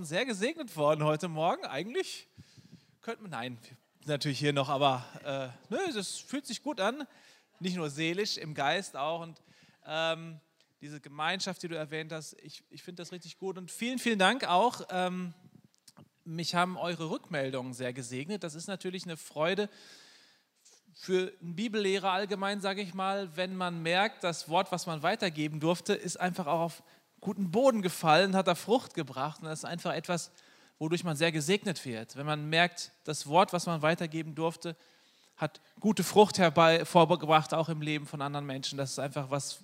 schon sehr gesegnet worden heute Morgen. Eigentlich könnte man, nein, wir sind natürlich hier noch, aber das fühlt sich gut an. Nicht nur seelisch, im Geist auch. Und diese Gemeinschaft, die du erwähnt hast, ich finde das richtig gut. Und vielen, vielen Dank auch. Mich haben eure Rückmeldungen sehr gesegnet. Das ist natürlich eine Freude für einen Bibellehrer allgemein, sage ich mal, wenn man merkt, das Wort, was man weitergeben durfte, ist einfach auch auf guten Boden gefallen, hat da Frucht gebracht. Und das ist einfach etwas, wodurch man sehr gesegnet wird. Wenn man merkt, das Wort, was man weitergeben durfte, hat gute Frucht hervorgebracht, auch im Leben von anderen Menschen. Das ist einfach was,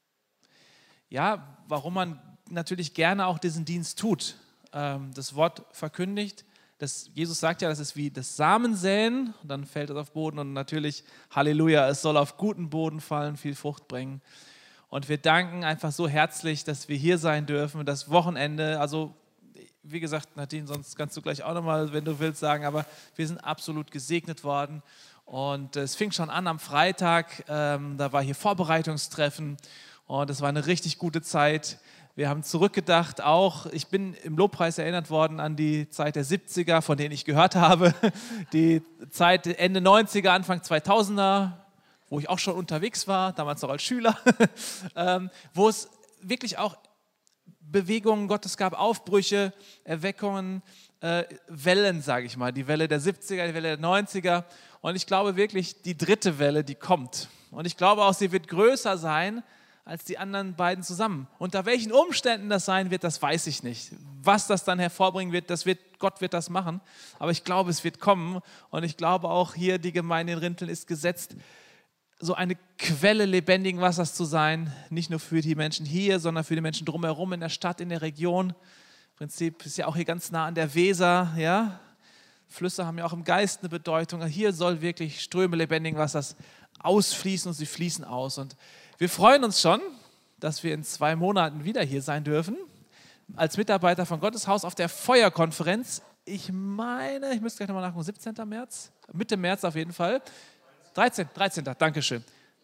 ja, warum man natürlich gerne auch diesen Dienst tut. Das Wort verkündigt. Jesus sagt ja, das ist wie das Samensäen, und dann fällt es auf Boden und natürlich, Halleluja, es soll auf guten Boden fallen, viel Frucht bringen. Und wir danken einfach so herzlich, dass wir hier sein dürfen, das Wochenende, also wie gesagt, Nadine, sonst kannst du gleich auch nochmal, wenn du willst, sagen, aber wir sind absolut gesegnet worden und es fing schon an am Freitag, da war hier Vorbereitungstreffen und es war eine richtig gute Zeit. Wir haben zurückgedacht auch, ich bin im Lobpreis erinnert worden an die Zeit der 70er, von denen ich gehört habe, die Zeit Ende 90er, Anfang 2000er, wo ich auch schon unterwegs war, damals noch als Schüler, wo es wirklich auch Bewegungen Gottes gab, Aufbrüche, Erweckungen, Wellen, sage ich mal, die Welle der 70er, die Welle der 90er und ich glaube wirklich, die dritte Welle, die kommt und ich glaube auch, sie wird größer sein als die anderen beiden zusammen. Unter welchen Umständen das sein wird, das weiß ich nicht. Was das dann hervorbringen wird, Gott wird das machen. Aber ich glaube, es wird kommen. Und ich glaube auch hier, die Gemeinde in Rinteln ist gesetzt, so eine Quelle lebendigen Wassers zu sein. Nicht nur für die Menschen hier, sondern für die Menschen drumherum in der Stadt, in der Region. Im Prinzip ist ja auch hier ganz nah an der Weser. Ja? Flüsse haben ja auch im Geist eine Bedeutung. Hier soll wirklich Ströme lebendigen Wassers ausfließen und sie fließen aus. Und wir freuen uns schon, dass wir in 2 Monaten wieder hier sein dürfen, als Mitarbeiter von Gottes Haus auf der Feuerkonferenz. Ich meine, ich müsste gleich nochmal nachgucken, 17. März, Mitte März auf jeden Fall. 13. Dankeschön.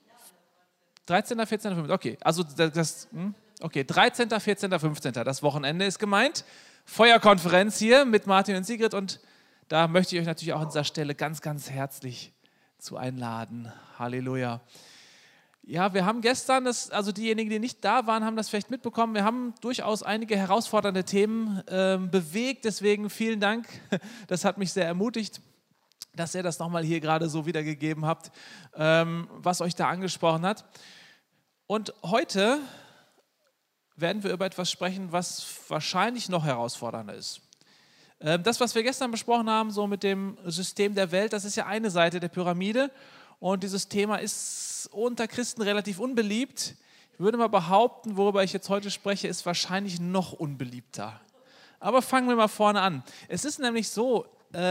13., 14., 15. Okay, also okay, 13., 14., 15. Das Wochenende ist gemeint. Feuerkonferenz hier mit Martin und Sigrid und da möchte ich euch natürlich auch an dieser Stelle ganz, ganz herzlich zu einladen. Halleluja. Ja, wir haben gestern, also diejenigen, die nicht da waren, haben das vielleicht mitbekommen, wir haben durchaus einige herausfordernde Themen bewegt, deswegen vielen Dank, das hat mich sehr ermutigt, dass ihr das nochmal hier gerade so wiedergegeben habt, was euch da angesprochen hat. Und heute werden wir über etwas sprechen, was wahrscheinlich noch herausfordernder ist. Das, was wir gestern besprochen haben, so mit dem System der Welt, das ist ja eine Seite der Pyramide. Und dieses Thema ist unter Christen relativ unbeliebt. Ich würde mal behaupten, worüber ich jetzt heute spreche, ist wahrscheinlich noch unbeliebter. Aber fangen wir mal vorne an. Es ist nämlich so,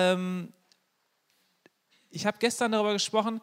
ich habe gestern darüber gesprochen,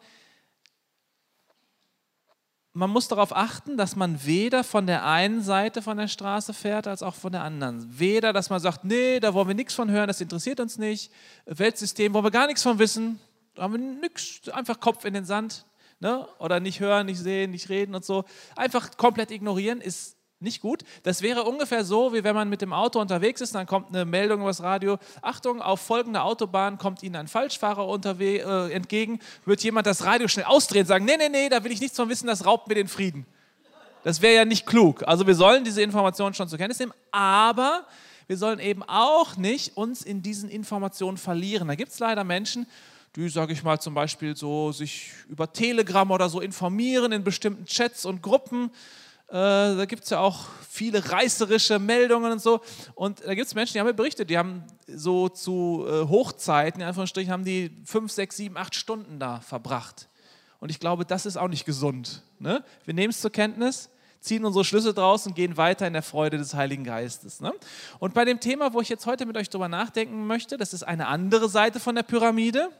man muss darauf achten, dass man weder von der einen Seite von der Straße fährt, als auch von der anderen. Weder, dass man sagt, nee, da wollen wir nichts von hören, das interessiert uns nicht. Weltsystem wollen wir gar nichts von wissen. Da haben wir nichts, einfach Kopf in den Sand, ne? Oder nicht hören, nicht sehen, nicht reden und so. Einfach komplett ignorieren ist nicht gut. Das wäre ungefähr so, wie wenn man mit dem Auto unterwegs ist, dann kommt eine Meldung über das Radio, Achtung, auf folgender Autobahn kommt Ihnen ein Falschfahrer entgegen, wird jemand das Radio schnell ausdrehen und sagen, nee, da will ich nichts von wissen, das raubt mir den Frieden. Das wäre ja nicht klug. Also wir sollen diese Informationen schon zur Kenntnis nehmen, aber wir sollen eben auch nicht uns in diesen Informationen verlieren. Da gibt es leider Menschen, die, sage ich mal, zum Beispiel so sich über Telegram oder so informieren in bestimmten Chats und Gruppen. Da gibt es ja auch viele reißerische Meldungen und so. Und da gibt es Menschen, die haben mir berichtet, die haben so zu Hochzeiten, in Anführungsstrichen, haben die 5, 6, 7, 8 Stunden da verbracht. Und ich glaube, das ist auch nicht gesund. Ne? Wir nehmen es zur Kenntnis, ziehen unsere Schlüsse draus und gehen weiter in der Freude des Heiligen Geistes. Ne? Und bei dem Thema, wo ich jetzt heute mit euch drüber nachdenken möchte, das ist eine andere Seite von der Pyramide.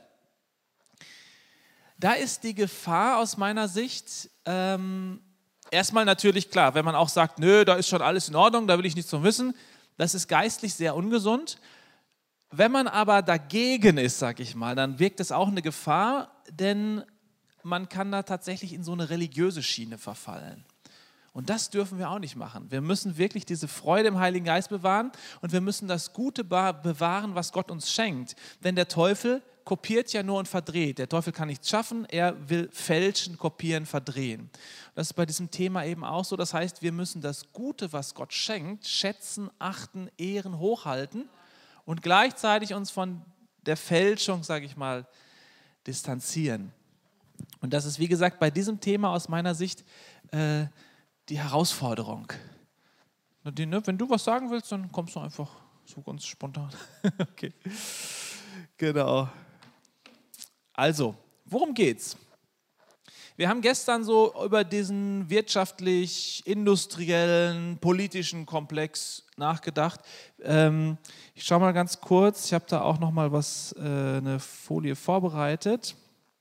Da ist die Gefahr aus meiner Sicht erstmal natürlich klar, wenn man auch sagt, nö, da ist schon alles in Ordnung, da will ich nichts von wissen, das ist geistlich sehr ungesund. Wenn man aber dagegen ist, sag ich mal, dann wirkt es auch eine Gefahr, denn man kann da tatsächlich in so eine religiöse Schiene verfallen. Und das dürfen wir auch nicht machen. Wir müssen wirklich diese Freude im Heiligen Geist bewahren und wir müssen das Gute bewahren, was Gott uns schenkt. Denn der Teufel kopiert ja nur und verdreht. Der Teufel kann nichts schaffen, er will fälschen, kopieren, verdrehen. Das ist bei diesem Thema eben auch so. Das heißt, wir müssen das Gute, was Gott schenkt, schätzen, achten, ehren, hochhalten und gleichzeitig uns von der Fälschung, sage ich mal, distanzieren. Und das ist, wie gesagt, bei diesem Thema aus meiner Sicht die Herausforderung. Wenn du was sagen willst, dann kommst du einfach so ganz spontan. Okay, genau. Also, worum geht's? Wir haben gestern so über diesen wirtschaftlich-industriellen, politischen Komplex nachgedacht. Ich schaue mal ganz kurz, ich habe da auch noch mal eine Folie vorbereitet.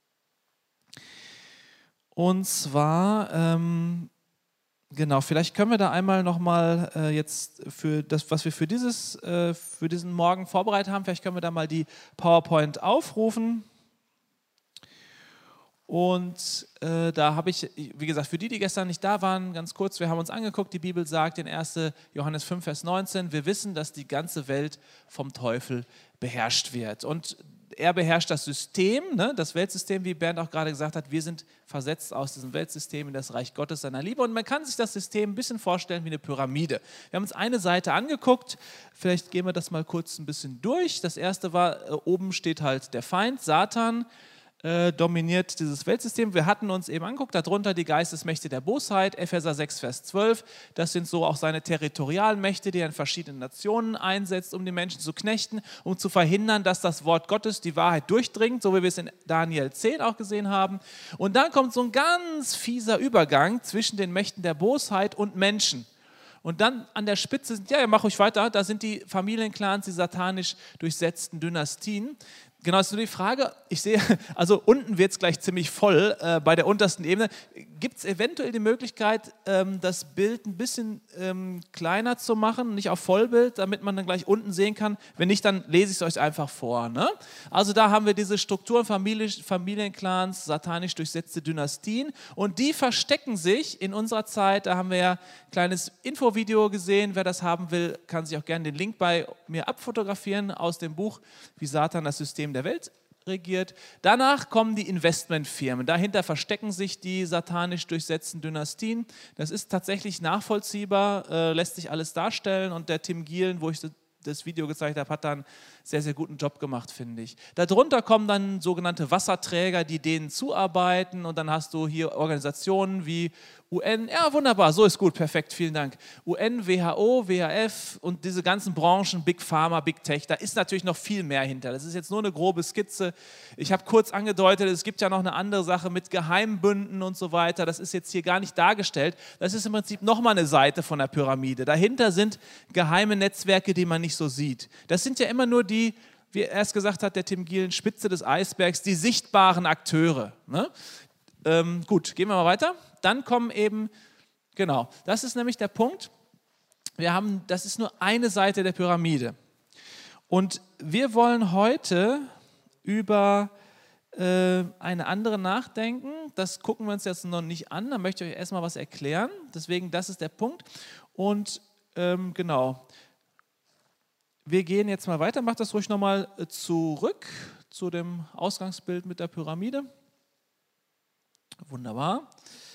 Und zwar, genau, vielleicht können wir da einmal nochmal jetzt für das, was wir für diesen Morgen vorbereitet haben, vielleicht können wir da mal die PowerPoint aufrufen. Und da habe ich, wie gesagt, für die gestern nicht da waren, ganz kurz, wir haben uns angeguckt, die Bibel sagt in 1. Johannes 5, Vers 19, wir wissen, dass die ganze Welt vom Teufel beherrscht wird. Und er beherrscht das System, ne, das Weltsystem, wie Bernd auch gerade gesagt hat, wir sind versetzt aus diesem Weltsystem in das Reich Gottes, seiner Liebe. Und man kann sich das System ein bisschen vorstellen wie eine Pyramide. Wir haben uns eine Seite angeguckt, vielleicht gehen wir das mal kurz ein bisschen durch. Das erste war, oben steht halt der Feind, Satan, dominiert dieses Weltsystem. Wir hatten uns eben angeguckt, darunter die Geistesmächte der Bosheit, Epheser 6, Vers 12. Das sind so auch seine territorialen Mächte, die er in verschiedenen Nationen einsetzt, um die Menschen zu knechten, um zu verhindern, dass das Wort Gottes die Wahrheit durchdringt, so wie wir es in Daniel 10 auch gesehen haben. Und dann kommt so ein ganz fieser Übergang zwischen den Mächten der Bosheit und Menschen. Und dann an der Spitze sind, ja, mach ruhig weiter, da sind die Familienclans, die satanisch durchsetzten Dynastien. Genau, ist nur die Frage, ich sehe, also unten wird es gleich ziemlich voll bei der untersten Ebene. Gibt es eventuell die Möglichkeit, das Bild ein bisschen kleiner zu machen, nicht auf Vollbild, damit man dann gleich unten sehen kann? Wenn nicht, dann lese ich es euch einfach vor. Ne? Also da haben wir diese Strukturen, Familienclans, satanisch durchsetzte Dynastien und die verstecken sich in unserer Zeit, da haben wir ja ein kleines Infovideo gesehen, wer das haben will, kann sich auch gerne den Link bei mir abfotografieren aus dem Buch, wie Satan das System der Welt regiert. Danach kommen die Investmentfirmen. Dahinter verstecken sich die satanisch durchsetzten Dynastien. Das ist tatsächlich nachvollziehbar, lässt sich alles darstellen. Und der Tim Gielen, wo ich das Video gezeigt habe, hat da einen sehr, sehr guten Job gemacht, finde ich. Darunter kommen dann sogenannte Wasserträger, die denen zuarbeiten. Und dann hast du hier Organisationen wie UN, ja wunderbar, so ist gut, perfekt, vielen Dank. UN, WHO, WHF und diese ganzen Branchen, Big Pharma, Big Tech, da ist natürlich noch viel mehr hinter. Das ist jetzt nur eine grobe Skizze. Ich habe kurz angedeutet, es gibt ja noch eine andere Sache mit Geheimbünden und so weiter. Das ist jetzt hier gar nicht dargestellt. Das ist im Prinzip nochmal eine Seite von der Pyramide. Dahinter sind geheime Netzwerke, die man nicht so sieht. Das sind ja immer nur die, wie er erst gesagt hat, der Tim Gielen, Spitze des Eisbergs, die sichtbaren Akteure. Ne? Gut, gehen wir mal weiter. Dann kommen eben, genau, das ist nämlich der Punkt. Das ist nur eine Seite der Pyramide. Und wir wollen heute über eine andere nachdenken. Das gucken wir uns jetzt noch nicht an. Da möchte ich euch erstmal was erklären. Deswegen, das ist der Punkt. Und genau, wir gehen jetzt mal weiter. Macht das ruhig nochmal zurück zu dem Ausgangsbild mit der Pyramide. Wunderbar.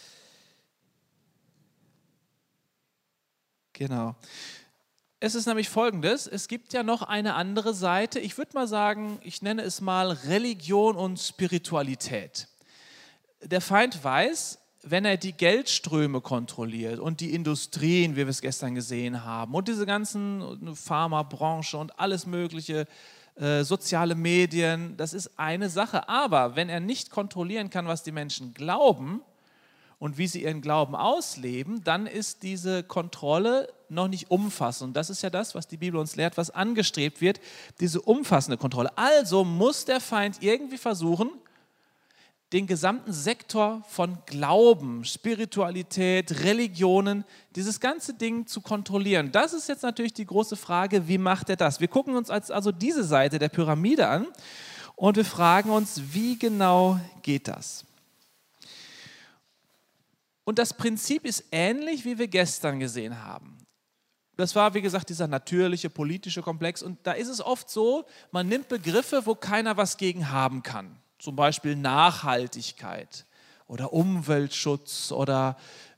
Genau. Es ist nämlich Folgendes, es gibt ja noch eine andere Seite, ich würde mal sagen, ich nenne es mal Religion und Spiritualität. Der Feind weiß, wenn er die Geldströme kontrolliert und die Industrien, wie wir es gestern gesehen haben, und diese ganzen Pharmabranche und alles mögliche, soziale Medien, das ist eine Sache. Aber wenn er nicht kontrollieren kann, was die Menschen glauben und wie sie ihren Glauben ausleben, dann ist diese Kontrolle noch nicht umfassend. Und das ist ja das, was die Bibel uns lehrt, was angestrebt wird, diese umfassende Kontrolle. Also muss der Feind irgendwie versuchen, den gesamten Sektor von Glauben, Spiritualität, Religionen, dieses ganze Ding zu kontrollieren. Das ist jetzt natürlich die große Frage, wie macht er das? Wir gucken uns also diese Seite der Pyramide an und wir fragen uns, wie genau geht das? Und das Prinzip ist ähnlich, wie wir gestern gesehen haben. Das war, wie gesagt, dieser natürliche politische Komplex. Und da ist es oft so, man nimmt Begriffe, wo keiner was gegen haben kann. Zum Beispiel Nachhaltigkeit oder Umweltschutz oder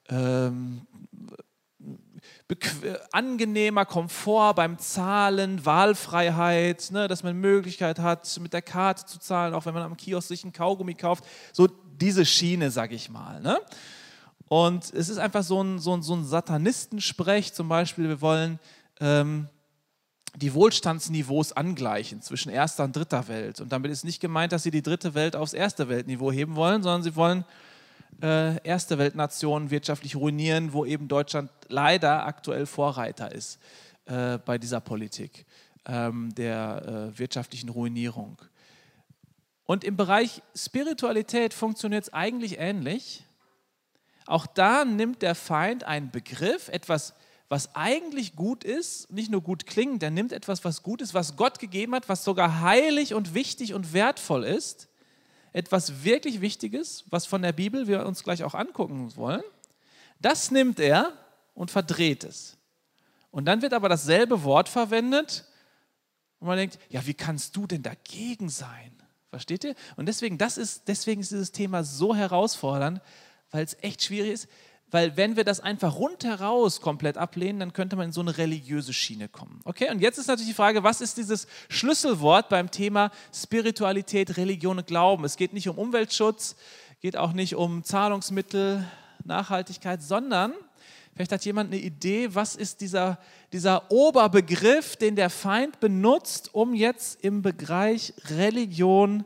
angenehmer Komfort beim Zahlen, Wahlfreiheit, ne, dass man Möglichkeit hat, mit der Karte zu zahlen, auch wenn man am Kiosk sich einen Kaugummi kauft. So diese Schiene, sag ich mal. Ne? Und es ist einfach so ein Satanistensprech, zum Beispiel, wir wollen die Wohlstandsniveaus angleichen zwischen erster und dritter Welt. Und damit ist nicht gemeint, dass sie die dritte Welt aufs erste Weltniveau heben wollen, sondern sie wollen erste Weltnationen wirtschaftlich ruinieren, wo eben Deutschland leider aktuell Vorreiter ist bei dieser Politik der wirtschaftlichen Ruinierung. Und im Bereich Spiritualität funktioniert es eigentlich ähnlich. Auch da nimmt der Feind einen Begriff, etwas, was eigentlich gut ist, nicht nur gut klingt, der nimmt etwas, was gut ist, was Gott gegeben hat, was sogar heilig und wichtig und wertvoll ist, etwas wirklich Wichtiges, was von der Bibel wir uns gleich auch angucken wollen, das nimmt er und verdreht es. Und dann wird aber dasselbe Wort verwendet und man denkt, ja, wie kannst du denn dagegen sein? Versteht ihr? Und deswegen ist dieses Thema so herausfordernd, weil es echt schwierig ist, weil wenn wir das einfach rundheraus komplett ablehnen, dann könnte man in so eine religiöse Schiene kommen. Okay, und jetzt ist natürlich die Frage, was ist dieses Schlüsselwort beim Thema Spiritualität, Religion und Glauben? Es geht nicht um Umweltschutz, geht auch nicht um Zahlungsmittel, Nachhaltigkeit, sondern vielleicht hat jemand eine Idee, was ist dieser Oberbegriff, den der Feind benutzt, um jetzt im Bereich Religion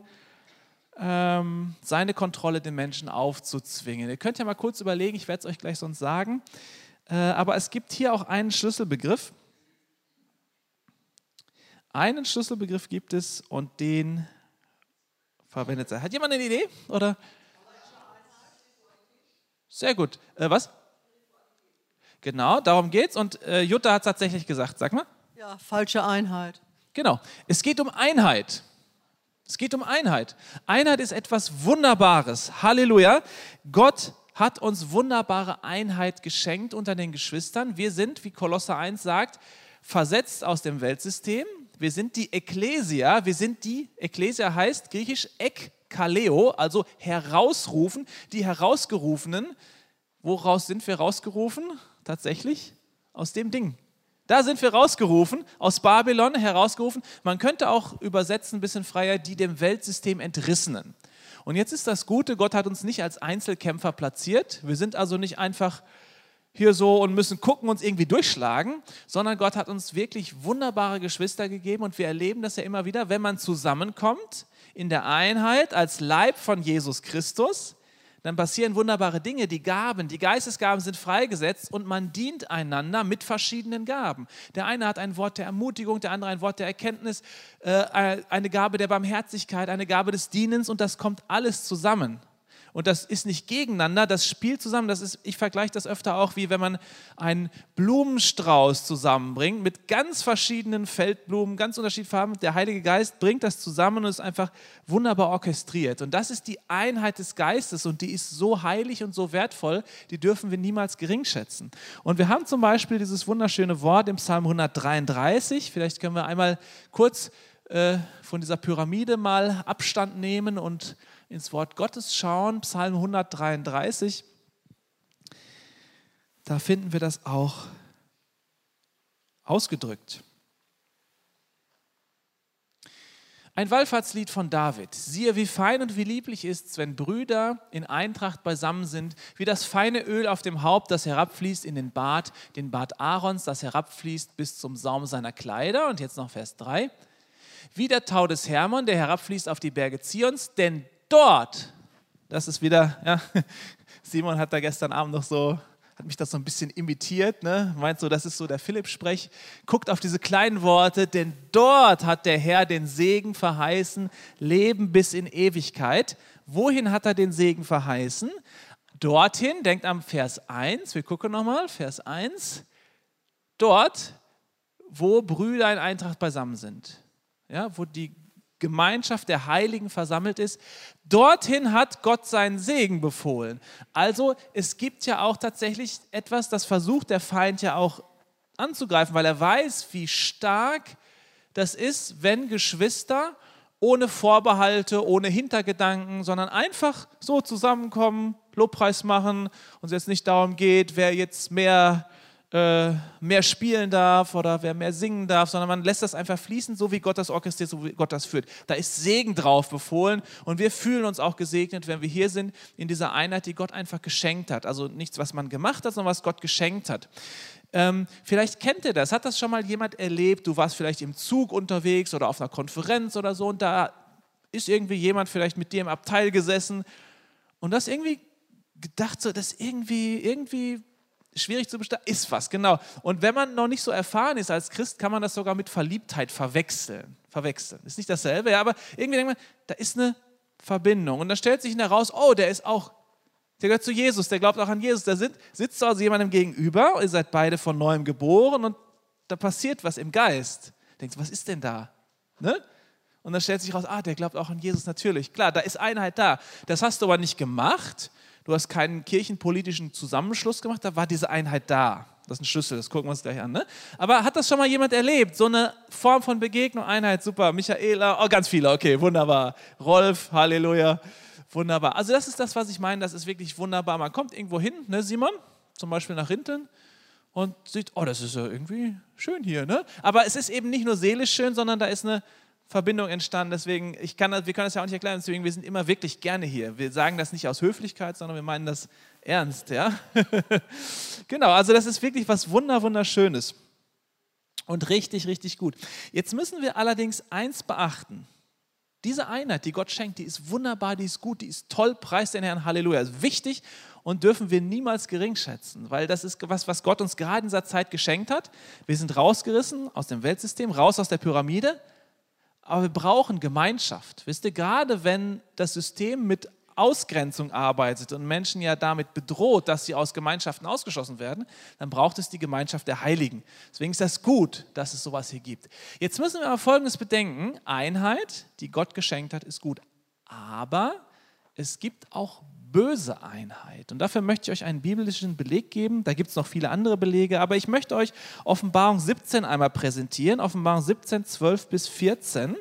seine Kontrolle den Menschen aufzuzwingen. Ihr könnt ja mal kurz überlegen, ich werde es euch gleich sonst sagen, aber es gibt hier auch einen Schlüsselbegriff. Einen Schlüsselbegriff gibt es und den verwendet er. Hat jemand eine Idee? Oder? Sehr gut. Was? Genau, darum geht's und Jutta hat es tatsächlich gesagt. Sag mal. Ja, falsche Einheit. Genau, es geht um Einheit. Es geht um Einheit. Einheit ist etwas Wunderbares. Halleluja. Gott hat uns wunderbare Einheit geschenkt unter den Geschwistern. Wir sind, wie Kolosser 1 sagt, versetzt aus dem Weltsystem. Wir sind die Ekklesia. Ekklesia heißt griechisch Ekkaleo, also herausrufen, die Herausgerufenen. Woraus sind wir rausgerufen? Tatsächlich aus dem Ding. Da sind wir rausgerufen, aus Babylon herausgerufen. Man könnte auch übersetzen, ein bisschen freier, die dem Weltsystem Entrissenen. Und jetzt ist das Gute, Gott hat uns nicht als Einzelkämpfer platziert. Wir sind also nicht einfach hier so und müssen gucken, uns irgendwie durchschlagen, sondern Gott hat uns wirklich wunderbare Geschwister gegeben und wir erleben das ja immer wieder, wenn man zusammenkommt in der Einheit als Leib von Jesus Christus, dann passieren wunderbare Dinge, die Gaben, die Geistesgaben sind freigesetzt und man dient einander mit verschiedenen Gaben. Der eine hat ein Wort der Ermutigung, der andere ein Wort der Erkenntnis, eine Gabe der Barmherzigkeit, eine Gabe des Dienens und das kommt alles zusammen. Und das ist nicht gegeneinander, das spielt zusammen. Ich vergleiche das öfter auch, wie wenn man einen Blumenstrauß zusammenbringt mit ganz verschiedenen Feldblumen, ganz unterschiedlichen Farben. Der Heilige Geist bringt das zusammen und ist einfach wunderbar orchestriert. Und das ist die Einheit des Geistes und die ist so heilig und so wertvoll, die dürfen wir niemals geringschätzen. Und wir haben zum Beispiel dieses wunderschöne Wort im Psalm 133. Vielleicht können wir einmal kurz von dieser Pyramide mal Abstand nehmen und ins Wort Gottes schauen, Psalm 133, da finden wir das auch ausgedrückt. Ein Wallfahrtslied von David. Siehe, wie fein und wie lieblich ist's, wenn Brüder in Eintracht beisammen sind, wie das feine Öl auf dem Haupt, das herabfließt in den Bart Aarons, das herabfließt bis zum Saum seiner Kleider. Und jetzt noch Vers 3. Wie der Tau des Hermon, der herabfließt auf die Berge Zions, denn dort, das ist wieder, ja, Simon hat da gestern Abend noch so, hat mich das so ein bisschen imitiert, ne? Meint so, das ist so der Philipp-Sprech. Guckt auf diese kleinen Worte, denn dort hat der Herr den Segen verheißen, Leben bis in Ewigkeit. Wohin hat er den Segen verheißen? Dorthin, denkt am Vers 1, wir gucken nochmal, Vers 1, dort, wo Brüder in Eintracht beisammen sind. Ja, wo die Gemeinschaft der Heiligen versammelt ist, dorthin hat Gott seinen Segen befohlen. Also es gibt ja auch tatsächlich etwas, das versucht der Feind ja auch anzugreifen, weil er weiß, wie stark das ist, wenn Geschwister ohne Vorbehalte, ohne Hintergedanken, sondern einfach so zusammenkommen, Lobpreis machen und es jetzt nicht darum geht, wer jetzt mehr spielen darf oder wer mehr singen darf, sondern man lässt das einfach fließen, so wie Gott das orchestriert, so wie Gott das führt. Da ist Segen drauf befohlen und wir fühlen uns auch gesegnet, wenn wir hier sind in dieser Einheit, die Gott einfach geschenkt hat. Also nichts, was man gemacht hat, sondern was Gott geschenkt hat. Vielleicht kennt ihr das, hat das schon mal jemand erlebt, du warst vielleicht im Zug unterwegs oder auf einer Konferenz oder so und da ist irgendwie jemand vielleicht mit dir im Abteil gesessen und das irgendwie gedacht, so, das ist irgendwie schwierig zu bestimmen, ist was, genau. Und wenn man noch nicht so erfahren ist als Christ, kann man das sogar mit Verliebtheit verwechseln. Ist nicht dasselbe, ja, aber irgendwie denkt man, da ist eine Verbindung und dann stellt sich heraus, oh, der gehört zu Jesus, der glaubt auch an Jesus. Da sitzt also jemandem gegenüber, ihr seid beide von Neuem geboren und da passiert was im Geist. Denkst du, was ist denn da? Ne? Und dann stellt sich raus, der glaubt auch an Jesus, natürlich. Klar, da ist Einheit da. Das hast du aber nicht gemacht. Du hast keinen kirchenpolitischen Zusammenschluss gemacht, da war diese Einheit da. Das ist ein Schlüssel, das gucken wir uns gleich an. Ne? Aber hat das schon mal jemand erlebt? So eine Form von Begegnung, Einheit, super. Michaela, ganz viele, okay, wunderbar. Rolf, Halleluja. Wunderbar. Also das ist das, was ich meine, das ist wirklich wunderbar. Man kommt irgendwo hin, ne, Simon, zum Beispiel nach Rinteln und sieht, das ist ja irgendwie schön hier. Ne? Aber es ist eben nicht nur seelisch schön, sondern da ist eine Verbindung entstanden. Deswegen, wir können das ja auch nicht erklären, deswegen, wir sind immer wirklich gerne hier. Wir sagen das nicht aus Höflichkeit, sondern wir meinen das ernst. Ja? Genau, also das ist wirklich was Wunderschönes und richtig, richtig gut. Jetzt müssen wir allerdings eins beachten. Diese Einheit, die Gott schenkt, die ist wunderbar, die ist gut, die ist toll, preis den Herrn, Halleluja. Ist wichtig und dürfen wir niemals geringschätzen, weil das ist was Gott uns gerade in dieser Zeit geschenkt hat. Wir sind rausgerissen aus dem Weltsystem, raus aus der Pyramide, aber wir brauchen Gemeinschaft. Wisst ihr, gerade wenn das System mit Ausgrenzung arbeitet und Menschen ja damit bedroht, dass sie aus Gemeinschaften ausgeschlossen werden, dann braucht es die Gemeinschaft der Heiligen. Deswegen ist das gut, dass es sowas hier gibt. Jetzt müssen wir aber Folgendes bedenken. Einheit, die Gott geschenkt hat, ist gut. Aber es gibt auch böse Einheit. Und dafür möchte ich euch einen biblischen Beleg geben. Da gibt es noch viele andere Belege, aber ich möchte euch Offenbarung 17 einmal präsentieren. Offenbarung 17, 12 bis 14.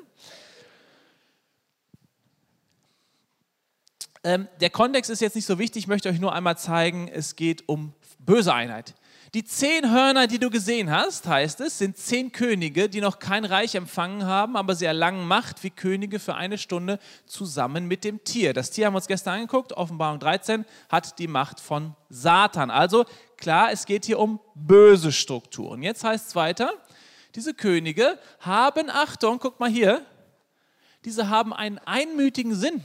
Der Kontext ist jetzt nicht so wichtig, ich möchte euch nur einmal zeigen, es geht um böse Einheit. Die 10 Hörner, die du gesehen hast, heißt es, sind 10 Könige, die noch kein Reich empfangen haben, aber sie erlangen Macht wie Könige für eine Stunde zusammen mit dem Tier. Das Tier haben wir uns gestern angeguckt, Offenbarung 13, hat die Macht von Satan. Also klar, es geht hier um böse Strukturen. Jetzt heißt es weiter, diese Könige haben, Achtung, guck mal hier, diese haben einen einmütigen Sinn.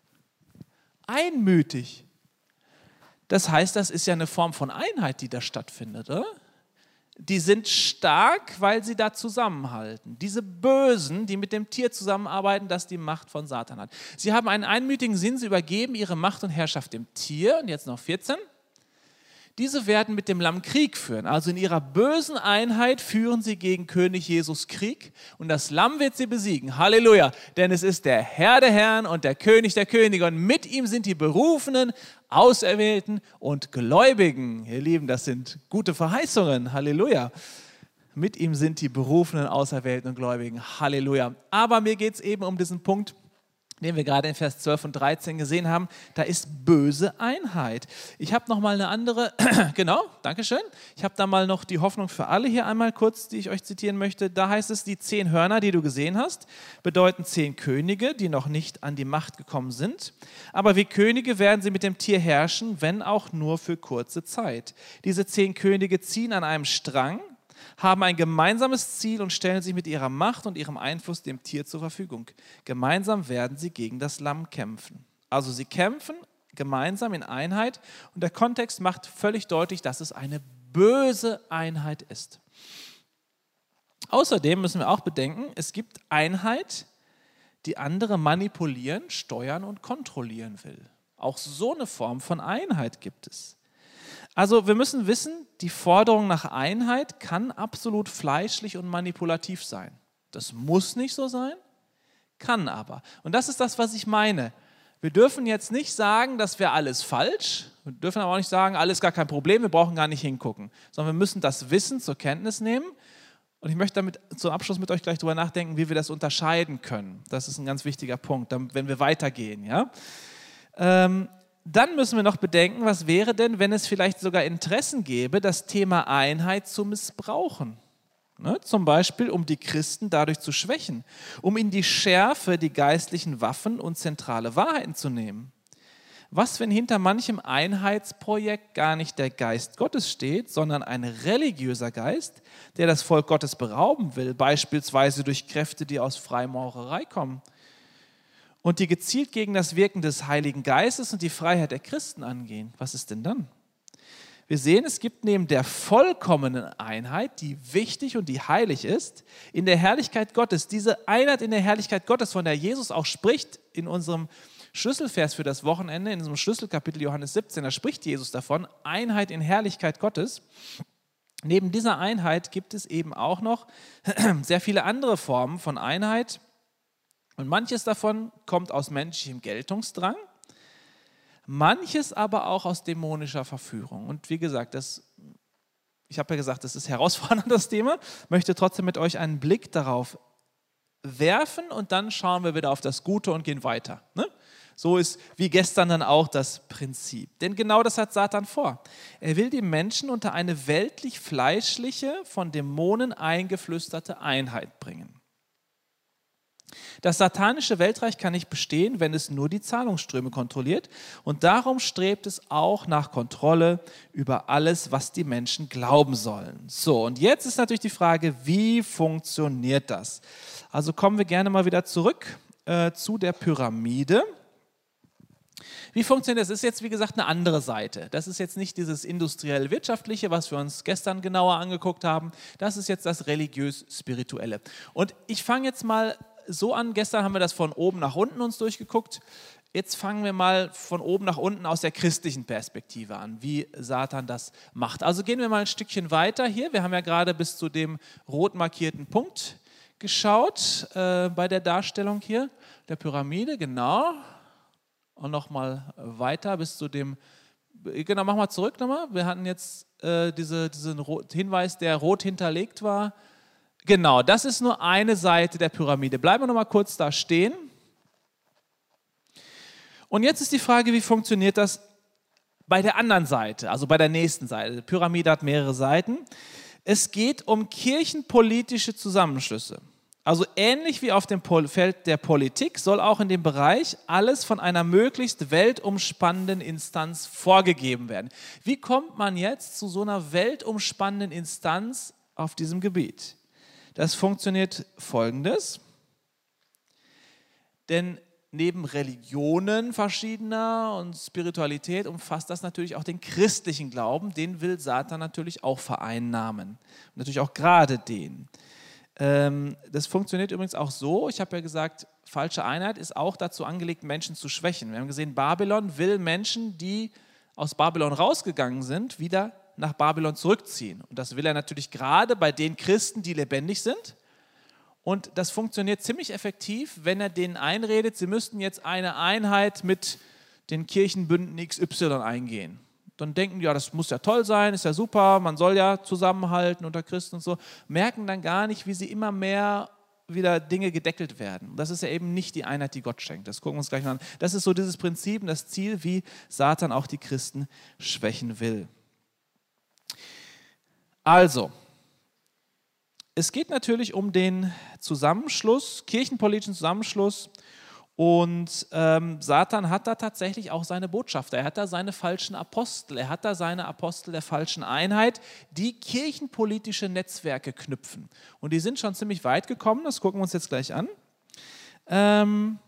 Einmütig. Das heißt, das ist ja eine Form von Einheit, die da stattfindet, oder? Die sind stark, weil sie da zusammenhalten. Diese Bösen, die mit dem Tier zusammenarbeiten, das die Macht von Satan hat. Sie haben einen einmütigen Sinn, sie übergeben ihre Macht und Herrschaft dem Tier. Und jetzt noch 14. Diese werden mit dem Lamm Krieg führen. Also in ihrer bösen Einheit führen sie gegen König Jesus Krieg und das Lamm wird sie besiegen. Halleluja! Denn es ist der Herr der Herren und der König der Könige und mit ihm sind die Berufenen, Auserwählten und Gläubigen. Ihr Lieben, das sind gute Verheißungen. Halleluja! Mit ihm sind die Berufenen, Auserwählten und Gläubigen. Halleluja! Aber mir geht es eben um diesen Punkt, den wir gerade in Vers 12 und 13 gesehen haben, da ist böse Einheit. Ich habe noch mal eine andere, genau, Dankeschön. Ich habe da mal noch die Hoffnung für alle hier einmal kurz, die ich euch zitieren möchte. Da heißt es, die 10 Hörner, die du gesehen hast, bedeuten 10 Könige, die noch nicht an die Macht gekommen sind. Aber wie Könige werden sie mit dem Tier herrschen, wenn auch nur für kurze Zeit. Diese 10 Könige ziehen an einem Strang, haben ein gemeinsames Ziel und stellen sich mit ihrer Macht und ihrem Einfluss dem Tier zur Verfügung. Gemeinsam werden sie gegen das Lamm kämpfen. Also sie kämpfen gemeinsam in Einheit und der Kontext macht völlig deutlich, dass es eine böse Einheit ist. Außerdem müssen wir auch bedenken, es gibt Einheit, die andere manipulieren, steuern und kontrollieren will. Auch so eine Form von Einheit gibt es. Also wir müssen wissen, die Forderung nach Einheit kann absolut fleischlich und manipulativ sein. Das muss nicht so sein, kann aber. Und das ist das, was ich meine. Wir dürfen jetzt nicht sagen, das wäre alles falsch. Wir dürfen aber auch nicht sagen, alles gar kein Problem, wir brauchen gar nicht hingucken. Sondern wir müssen das Wissen zur Kenntnis nehmen. Und ich möchte damit zum Abschluss mit euch gleich darüber nachdenken, wie wir das unterscheiden können. Das ist ein ganz wichtiger Punkt, wenn wir weitergehen. Ja? Dann müssen wir noch bedenken, was wäre denn, wenn es vielleicht sogar Interessen gäbe, das Thema Einheit zu missbrauchen. Ne? Zum Beispiel, um die Christen dadurch zu schwächen, um in die Schärfe die geistlichen Waffen und zentrale Wahrheiten zu nehmen. Was, wenn hinter manchem Einheitsprojekt gar nicht der Geist Gottes steht, sondern ein religiöser Geist, der das Volk Gottes berauben will, beispielsweise durch Kräfte, die aus Freimaurerei kommen und die gezielt gegen das Wirken des Heiligen Geistes und die Freiheit der Christen angehen? Was ist denn dann? Wir sehen, es gibt neben der vollkommenen Einheit, die wichtig und die heilig ist, in der Herrlichkeit Gottes, diese Einheit in der Herrlichkeit Gottes, von der Jesus auch spricht in unserem Schlüsselvers für das Wochenende, in diesem Schlüsselkapitel Johannes 17, da spricht Jesus davon, Einheit in Herrlichkeit Gottes. Neben dieser Einheit gibt es eben auch noch sehr viele andere Formen von Einheit und manches davon kommt aus menschlichem Geltungsdrang, manches aber auch aus dämonischer Verführung. Und wie gesagt, ich habe ja gesagt, das ist herausfordernd, das Thema, möchte trotzdem mit euch einen Blick darauf werfen und dann schauen wir wieder auf das Gute und gehen weiter. Ne? So ist wie gestern dann auch das Prinzip. Denn genau das hat Satan vor. Er will die Menschen unter eine weltlich-fleischliche, von Dämonen eingeflüsterte Einheit bringen. Das satanische Weltreich kann nicht bestehen, wenn es nur die Zahlungsströme kontrolliert. Und darum strebt es auch nach Kontrolle über alles, was die Menschen glauben sollen. So, und jetzt ist natürlich die Frage, wie funktioniert das? Also kommen wir gerne mal wieder zurück zu der Pyramide. Wie funktioniert das? Das ist jetzt, wie gesagt, eine andere Seite. Das ist jetzt nicht dieses industriell-wirtschaftliche, was wir uns gestern genauer angeguckt haben. Das ist jetzt das religiös-spirituelle. Und ich fange jetzt mal so an. Gestern haben wir das von oben nach unten uns durchgeguckt. Jetzt fangen wir mal von oben nach unten aus der christlichen Perspektive an, wie Satan das macht. Also gehen wir mal ein Stückchen weiter hier. Wir haben ja gerade bis zu dem rot markierten Punkt geschaut bei der Darstellung hier der Pyramide, genau. Und nochmal weiter bis zu dem, genau, mach mal zurück nochmal. Wir hatten jetzt diesen Hinweis, der rot hinterlegt war. Genau, das ist nur eine Seite der Pyramide. Bleiben wir nochmal kurz da stehen. Und jetzt ist die Frage, wie funktioniert das bei der anderen Seite, also bei der nächsten Seite. Die Pyramide hat mehrere Seiten. Es geht um kirchenpolitische Zusammenschlüsse. Also ähnlich wie auf dem Feld der Politik soll auch in dem Bereich alles von einer möglichst weltumspannenden Instanz vorgegeben werden. Wie kommt man jetzt zu so einer weltumspannenden Instanz auf diesem Gebiet? Das funktioniert folgendes, denn neben Religionen verschiedener und Spiritualität umfasst das natürlich auch den christlichen Glauben, den will Satan natürlich auch vereinnahmen, und natürlich auch gerade den. Das funktioniert übrigens auch so, ich habe ja gesagt, falsche Einheit ist auch dazu angelegt, Menschen zu schwächen. Wir haben gesehen, Babylon will Menschen, die aus Babylon rausgegangen sind, wieder nach Babylon zurückziehen. Und das will er natürlich gerade bei den Christen, die lebendig sind. Und das funktioniert ziemlich effektiv, wenn er denen einredet, sie müssten jetzt eine Einheit mit den Kirchenbünden XY eingehen. Dann denken die, ja, das muss ja toll sein, ist ja super, man soll ja zusammenhalten unter Christen und so, merken dann gar nicht, wie sie immer mehr wieder Dinge gedeckelt werden. Das ist ja eben nicht die Einheit, die Gott schenkt. Das gucken wir uns gleich mal an. Das ist so dieses Prinzip und das Ziel, wie Satan auch die Christen schwächen will. Also, es geht natürlich um den Zusammenschluss, kirchenpolitischen Zusammenschluss, und Satan hat da tatsächlich auch seine Botschafter, er hat da seine falschen Apostel, er hat da seine Apostel der falschen Einheit, die kirchenpolitische Netzwerke knüpfen. Und die sind schon ziemlich weit gekommen, das gucken wir uns jetzt gleich an. Er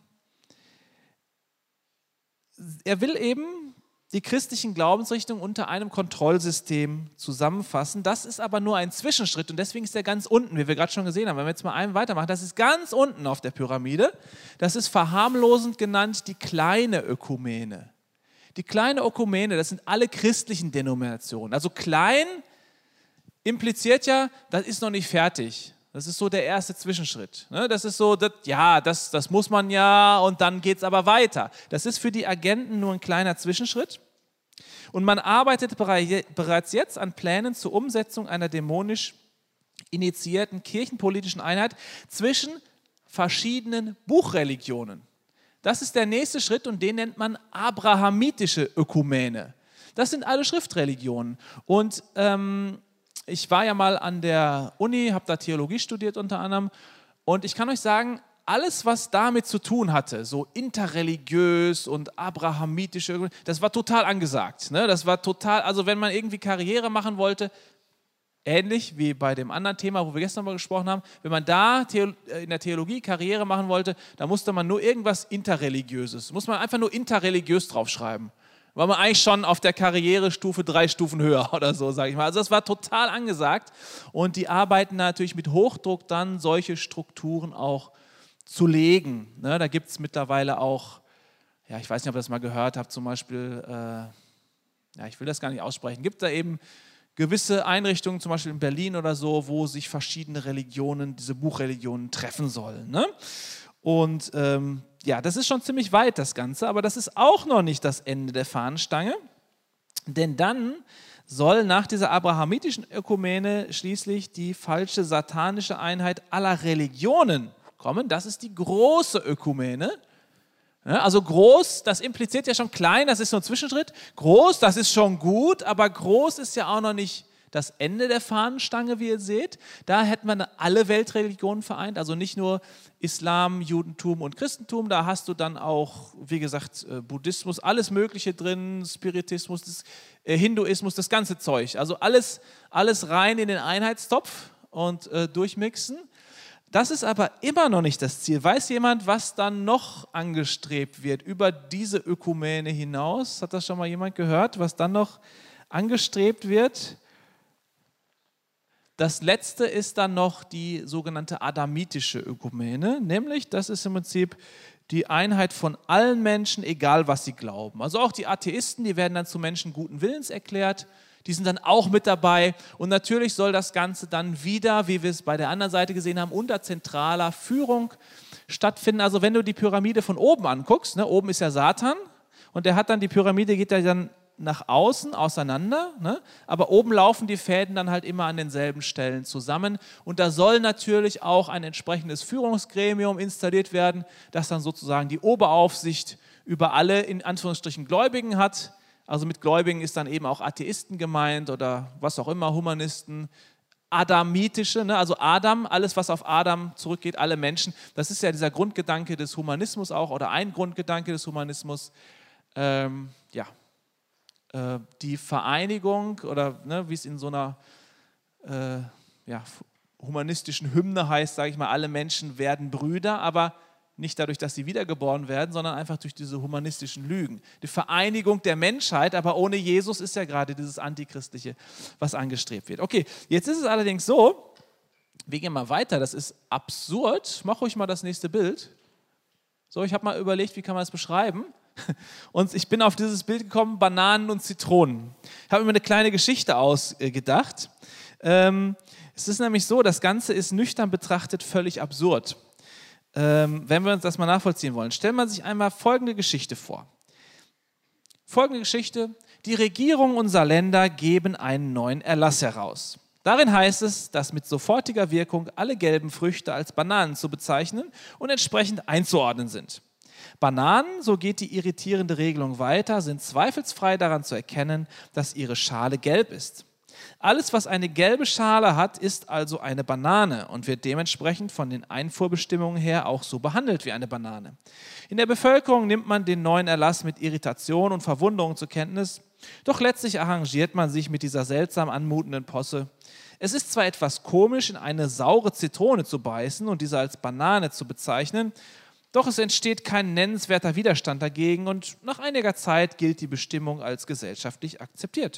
will eben die christlichen Glaubensrichtungen unter einem Kontrollsystem zusammenfassen. Das ist aber nur ein Zwischenschritt und deswegen ist er ganz unten, wie wir gerade schon gesehen haben. Wenn wir jetzt mal einen weitermachen, das ist ganz unten auf der Pyramide. Das ist verharmlosend genannt die kleine Ökumene. Die kleine Ökumene, das sind alle christlichen Denominationen. Also klein impliziert ja, das ist noch nicht fertig. Das ist so der erste Zwischenschritt. Das ist so, das muss man ja und dann geht es aber weiter. Das ist für die Agenten nur ein kleiner Zwischenschritt. Und man arbeitet bereits jetzt an Plänen zur Umsetzung einer dämonisch initiierten kirchenpolitischen Einheit zwischen verschiedenen Buchreligionen. Das ist der nächste Schritt und den nennt man abrahamitische Ökumene. Das sind alle Schriftreligionen. Und ich war ja mal an der Uni, habe da Theologie studiert unter anderem und ich kann euch sagen, alles, was damit zu tun hatte, so interreligiös und abrahamitische, das war total angesagt. Das war total, also wenn man irgendwie Karriere machen wollte, ähnlich wie bei dem anderen Thema, wo wir gestern mal gesprochen haben, wenn man da in der Theologie Karriere machen wollte, da musste man nur irgendwas Interreligiöses, muss man einfach nur interreligiös draufschreiben. War man eigentlich schon auf der Karrierestufe 3 Stufen höher oder so, sage ich mal. Also das war total angesagt und die arbeiten natürlich mit Hochdruck dann, solche Strukturen auch zu legen. Da gibt es mittlerweile auch, ja, ich weiß nicht, ob ihr das mal gehört habt, zum Beispiel, ich will das gar nicht aussprechen, gibt da eben gewisse Einrichtungen, zum Beispiel in Berlin oder so, wo sich verschiedene Religionen, diese Buchreligionen treffen sollen. Und das ist schon ziemlich weit, das Ganze, aber das ist auch noch nicht das Ende der Fahnenstange, denn dann soll nach dieser abrahamitischen Ökumene schließlich die falsche satanische Einheit aller Religionen kommen. Das ist die große Ökumene. Also groß, das impliziert ja schon klein, das ist so ein Zwischenschritt. Groß, das ist schon gut, aber groß ist ja auch noch nicht das Ende der Fahnenstange, wie ihr seht. Da hätten wir alle Weltreligionen vereint, also nicht nur Islam, Judentum und Christentum, da hast du dann auch, wie gesagt, Buddhismus, alles Mögliche drin, Spiritismus, Hinduismus, das ganze Zeug. Also alles rein in den Einheitstopf und durchmixen. Das ist aber immer noch nicht das Ziel. Weiß jemand, was dann noch angestrebt wird über diese Ökumene hinaus? Hat das schon mal jemand gehört, was dann noch angestrebt wird? Das letzte ist dann noch die sogenannte adamitische Ökumene, nämlich das ist im Prinzip die Einheit von allen Menschen, egal was sie glauben. Also auch die Atheisten, die werden dann zu Menschen guten Willens erklärt, die sind dann auch mit dabei und natürlich soll das Ganze dann wieder, wie wir es bei der anderen Seite gesehen haben, unter zentraler Führung stattfinden. Also wenn du die Pyramide von oben anguckst, oben ist ja Satan und der hat dann, die Pyramide geht ja dann nach außen auseinander, aber oben laufen die Fäden dann halt immer an denselben Stellen zusammen und da soll natürlich auch ein entsprechendes Führungsgremium installiert werden, das dann sozusagen die Oberaufsicht über alle in Anführungsstrichen Gläubigen hat. Also mit Gläubigen ist dann eben auch Atheisten gemeint oder was auch immer, Humanisten, adamitische, also Adam, alles was auf Adam zurückgeht, alle Menschen, das ist ja dieser Grundgedanke des Humanismus auch oder ein Grundgedanke des Humanismus, die Vereinigung oder wie es in so einer humanistischen Hymne heißt, sage ich mal, alle Menschen werden Brüder, aber nicht dadurch, dass sie wiedergeboren werden, sondern einfach durch diese humanistischen Lügen. Die Vereinigung der Menschheit, aber ohne Jesus ist ja gerade dieses Antichristliche, was angestrebt wird. Okay, jetzt ist es allerdings so, wir gehen mal weiter, das ist absurd. Mach ruhig mal das nächste Bild. So, ich habe mal überlegt, wie kann man das beschreiben? Und ich bin auf dieses Bild gekommen, Bananen und Zitronen. Ich habe mir eine kleine Geschichte ausgedacht. Es ist nämlich so, das Ganze ist nüchtern betrachtet völlig absurd. Wenn wir uns das mal nachvollziehen wollen, stellt man sich einmal folgende Geschichte vor. Folgende Geschichte: Die Regierungen unserer Länder geben einen neuen Erlass heraus. Darin heißt es, dass mit sofortiger Wirkung alle gelben Früchte als Bananen zu bezeichnen und entsprechend einzuordnen sind. Bananen, so geht die irritierende Regelung weiter, sind zweifelsfrei daran zu erkennen, dass ihre Schale gelb ist. Alles, was eine gelbe Schale hat, ist also eine Banane und wird dementsprechend von den Einfuhrbestimmungen her auch so behandelt wie eine Banane. In der Bevölkerung nimmt man den neuen Erlass mit Irritation und Verwunderung zur Kenntnis, doch letztlich arrangiert man sich mit dieser seltsam anmutenden Posse. Es ist zwar etwas komisch, in eine saure Zitrone zu beißen und diese als Banane zu bezeichnen, doch es entsteht kein nennenswerter Widerstand dagegen und nach einiger Zeit gilt die Bestimmung als gesellschaftlich akzeptiert.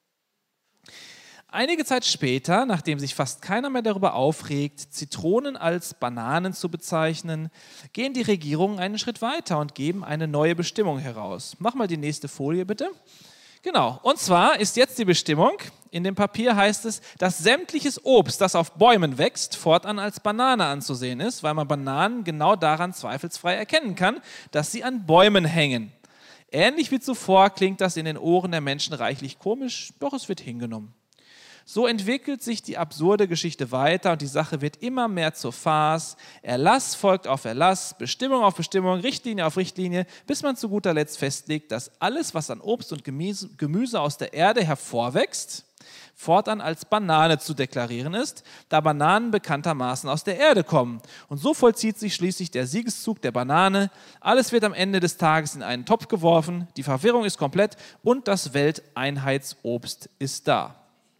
Einige Zeit später, nachdem sich fast keiner mehr darüber aufregt, Zitronen als Bananen zu bezeichnen, gehen die Regierungen einen Schritt weiter und geben eine neue Bestimmung heraus. Mach mal die nächste Folie bitte. Genau, und zwar ist jetzt die Bestimmung, in dem Papier heißt es, dass sämtliches Obst, das auf Bäumen wächst, fortan als Banane anzusehen ist, weil man Bananen genau daran zweifelsfrei erkennen kann, dass sie an Bäumen hängen. Ähnlich wie zuvor klingt das in den Ohren der Menschen reichlich komisch, doch es wird hingenommen. So entwickelt sich die absurde Geschichte weiter und die Sache wird immer mehr zur Farce. Erlass folgt auf Erlass, Bestimmung auf Bestimmung, Richtlinie auf Richtlinie, bis man zu guter Letzt festlegt, dass alles, was an Obst und Gemüse aus der Erde hervorwächst, fortan als Banane zu deklarieren ist, da Bananen bekanntermaßen aus der Erde kommen. Und so vollzieht sich schließlich der Siegeszug der Banane. Alles wird am Ende des Tages in einen Topf geworfen, die Verwirrung ist komplett und das Welteinheitsobst ist da.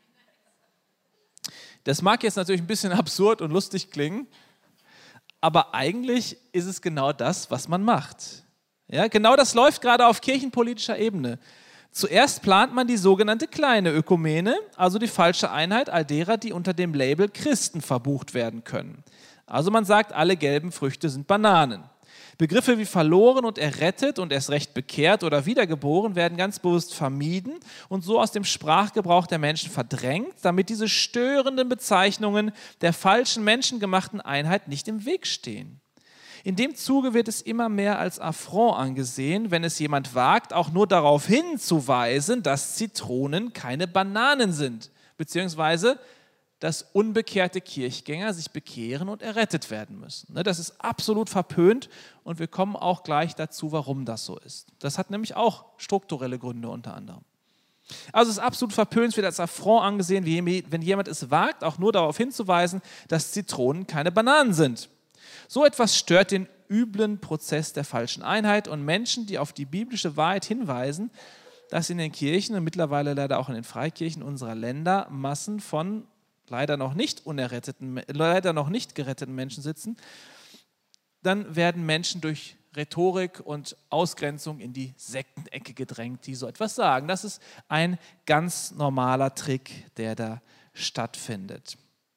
Das mag jetzt natürlich ein bisschen absurd und lustig klingen, aber eigentlich ist es genau das, was man macht. Ja, genau das läuft gerade auf kirchenpolitischer Ebene. Zuerst plant man die sogenannte kleine Ökumene, also die falsche Einheit all derer, die unter dem Label Christen verbucht werden können. Also man sagt, alle gelben Früchte sind Bananen. Begriffe wie verloren und errettet und erst recht bekehrt oder wiedergeboren werden ganz bewusst vermieden und so aus dem Sprachgebrauch der Menschen verdrängt, damit diese störenden Bezeichnungen der falschen menschengemachten Einheit nicht im Weg stehen. In dem Zuge wird es immer mehr als Affront angesehen, wenn es jemand wagt, auch nur darauf hinzuweisen, dass Zitronen keine Bananen sind, beziehungsweise dass unbekehrte Kirchgänger sich bekehren und errettet werden müssen. Das ist absolut verpönt und wir kommen auch gleich dazu, warum das so ist. Das hat nämlich auch strukturelle Gründe unter anderem. Also es ist absolut verpönt, es wird als Affront angesehen, wenn jemand es wagt, auch nur darauf hinzuweisen, dass Zitronen keine Bananen sind. So etwas stört den üblen Prozess der falschen Einheit und Menschen, die auf die biblische Wahrheit hinweisen, dass in den Kirchen und mittlerweile leider auch in den Freikirchen unserer Länder Massen von leider noch nicht geretteten Menschen sitzen, dann werden Menschen durch Rhetorik und Ausgrenzung in die Sektenecke gedrängt, die so etwas sagen. Das ist ein ganz normaler Trick, der da stattfindet.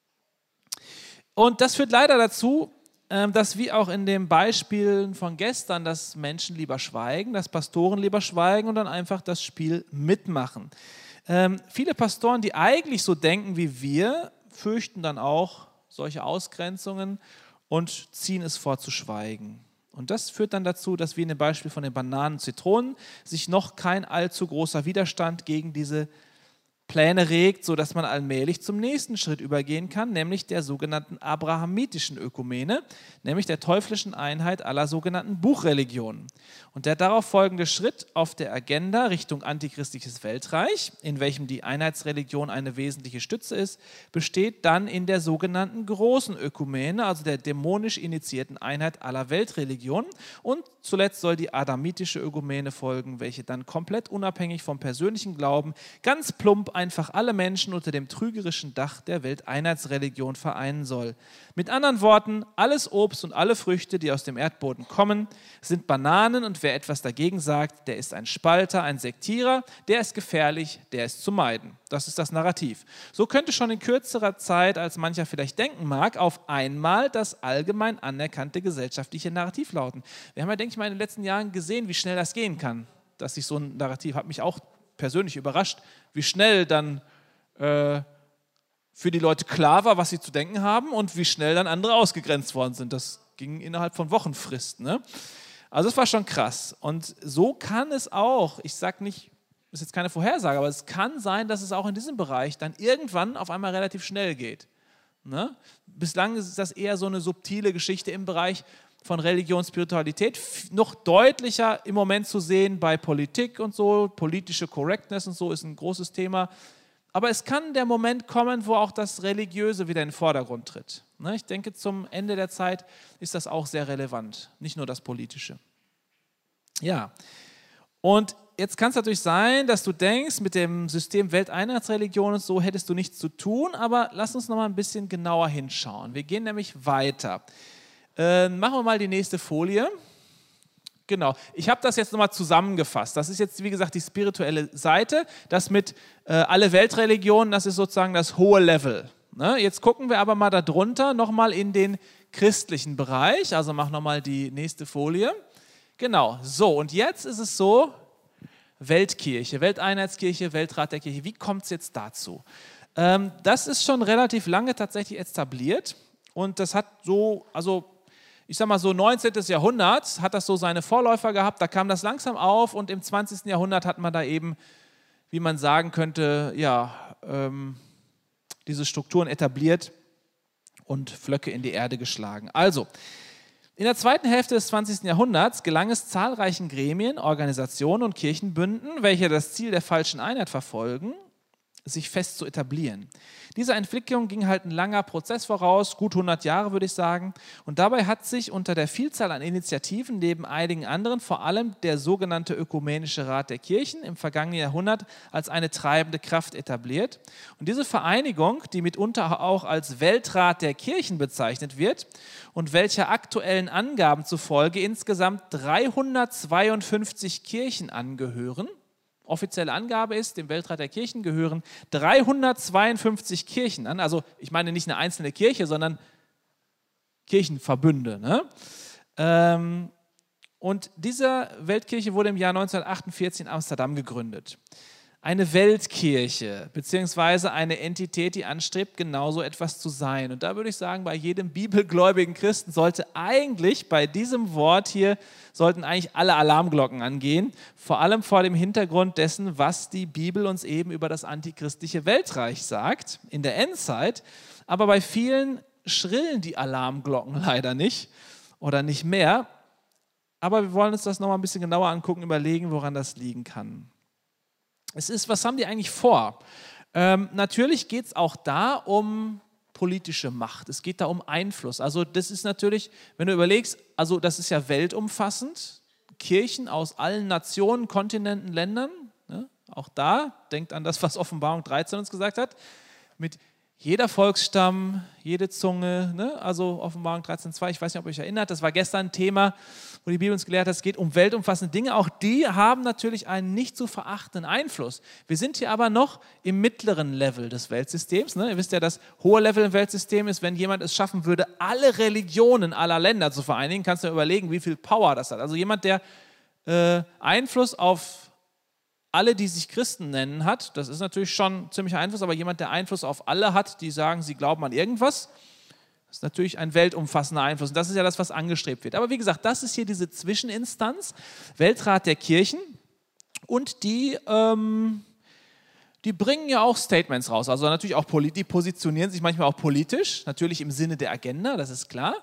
Und das führt leider dazu, dass wie auch in den Beispielen von gestern, dass Menschen lieber schweigen, dass Pastoren lieber schweigen und dann einfach das Spiel mitmachen. Viele Pastoren, die eigentlich so denken wie wir, fürchten dann auch solche Ausgrenzungen und ziehen es vor zu schweigen. Und das führt dann dazu, dass wie in dem Beispiel von den Bananen und Zitronen sich noch kein allzu großer Widerstand gegen diese Pläne regt, sodass man allmählich zum nächsten Schritt übergehen kann, nämlich der sogenannten abrahamitischen Ökumene, nämlich der teuflischen Einheit aller sogenannten Buchreligionen. Und der darauf folgende Schritt auf der Agenda Richtung antichristliches Weltreich, in welchem die Einheitsreligion eine wesentliche Stütze ist, besteht dann in der sogenannten großen Ökumene, also der dämonisch initiierten Einheit aller Weltreligionen. Und zuletzt soll die adamitische Ökumene folgen, welche dann komplett unabhängig vom persönlichen Glauben ganz plump einfach alle Menschen unter dem trügerischen Dach der Welteinheitsreligion vereinen soll. Mit anderen Worten, alles Obst und alle Früchte, die aus dem Erdboden kommen, sind Bananen und wer etwas dagegen sagt, der ist ein Spalter, ein Sektierer, der ist gefährlich, der ist zu meiden. Das ist das Narrativ. So könnte schon in kürzerer Zeit, als mancher vielleicht denken mag, auf einmal das allgemein anerkannte gesellschaftliche Narrativ lauten. Wir haben ja, denke ich mal, in den letzten Jahren gesehen, wie schnell das gehen kann, dass sich so ein Narrativ, hat mich auch persönlich überrascht, wie schnell dann für die Leute klar war, was sie zu denken haben und wie schnell dann andere ausgegrenzt worden sind. Das ging innerhalb von Wochenfrist. Ne? Also das war schon krass. Und so kann es auch, ich sage nicht, das ist jetzt keine Vorhersage, aber es kann sein, dass es auch in diesem Bereich dann irgendwann auf einmal relativ schnell geht. Ne? Bislang ist das eher so eine subtile Geschichte im Bereich von Religion, Spiritualität, noch deutlicher im Moment zu sehen bei Politik und so, politische Correctness und so ist ein großes Thema. Aber es kann der Moment kommen, wo auch das Religiöse wieder in den Vordergrund tritt. Ich denke, zum Ende der Zeit ist das auch sehr relevant, nicht nur das Politische. Ja, und jetzt kann es natürlich sein, dass du denkst, mit dem System Welteinheitsreligion und so hättest du nichts zu tun, aber lass uns noch mal ein bisschen genauer hinschauen. Wir gehen nämlich weiter. Machen wir mal die nächste Folie. Genau, ich habe das jetzt nochmal zusammengefasst. Das ist jetzt, wie gesagt, die spirituelle Seite. Das mit alle Weltreligionen, das ist sozusagen das hohe Level. Ne? Jetzt gucken wir aber mal darunter nochmal in den christlichen Bereich. Also mach nochmal die nächste Folie. Genau, so und jetzt ist es so, Weltkirche, Welteinheitskirche, Weltrat der Kirche. Wie kommt es jetzt dazu? Das ist schon relativ lange tatsächlich etabliert und das hat so, also ich sag mal so 19. Jahrhundert hat das so seine Vorläufer gehabt, da kam das langsam auf und im 20. Jahrhundert hat man da eben, wie man sagen könnte, ja, diese Strukturen etabliert und Flöcke in die Erde geschlagen. Also, in der zweiten Hälfte des 20. Jahrhunderts gelang es zahlreichen Gremien, Organisationen und Kirchenbünden, welche das Ziel der falschen Einheit verfolgen, sich fest zu etablieren. Dieser Entwicklung ging halt ein langer Prozess voraus, gut 100 Jahre würde ich sagen. Und dabei hat sich unter der Vielzahl an Initiativen neben einigen anderen vor allem der sogenannte Ökumenische Rat der Kirchen im vergangenen Jahrhundert als eine treibende Kraft etabliert. Und diese Vereinigung, die mitunter auch als Weltrat der Kirchen bezeichnet wird und welcher aktuellen Angaben zufolge insgesamt 352 Kirchen angehören, offizielle Angabe ist, dem Weltrat der Kirchen gehören 352 Kirchen an. Also ich meine nicht eine einzelne Kirche, sondern Kirchenverbünde. Ne? Und diese Weltkirche wurde im Jahr 1948 in Amsterdam gegründet. Eine Weltkirche, beziehungsweise eine Entität, die anstrebt, genauso etwas zu sein. Und da würde ich sagen, bei jedem bibelgläubigen Christen sollte eigentlich bei diesem Wort hier, sollten eigentlich alle Alarmglocken angehen, vor allem vor dem Hintergrund dessen, was die Bibel uns eben über das antichristliche Weltreich sagt, in der Endzeit. Aber bei vielen schrillen die Alarmglocken leider nicht oder nicht mehr. Aber wir wollen uns das nochmal ein bisschen genauer angucken, überlegen, woran das liegen kann. Was haben die eigentlich vor? Natürlich geht es auch da um politische Macht. Es geht da um Einfluss. Also das ist natürlich, wenn du überlegst, also das ist ja weltumfassend. Kirchen aus allen Nationen, Kontinenten, Ländern. Ne? Auch da, denkt an das, was Offenbarung 13 uns gesagt hat. Mit jeder Volksstamm, jede Zunge, ne? Also Offenbarung 13,2, ich weiß nicht, ob ihr euch erinnert, das war gestern ein Thema, wo die Bibel uns gelehrt hat, es geht um weltumfassende Dinge. Auch die haben natürlich einen nicht zu verachtenden Einfluss. Wir sind hier aber noch im mittleren Level des Weltsystems. Ne? Ihr wisst ja, das hohe Level im Weltsystem ist, wenn jemand es schaffen würde, alle Religionen aller Länder zu vereinigen, kannst du dir überlegen, wie viel Power das hat. Also jemand, der Einfluss auf alle, die sich Christen nennen, hat, das ist natürlich schon ziemlicher Einfluss, aber jemand, der Einfluss auf alle hat, die sagen, sie glauben an irgendwas, das ist natürlich ein weltumfassender Einfluss. Und das ist ja das, was angestrebt wird. Aber wie gesagt, das ist hier diese Zwischeninstanz, Weltrat der Kirchen. Und die bringen ja auch Statements raus. Also natürlich auch, die positionieren sich manchmal auch politisch, natürlich im Sinne der Agenda, das ist klar.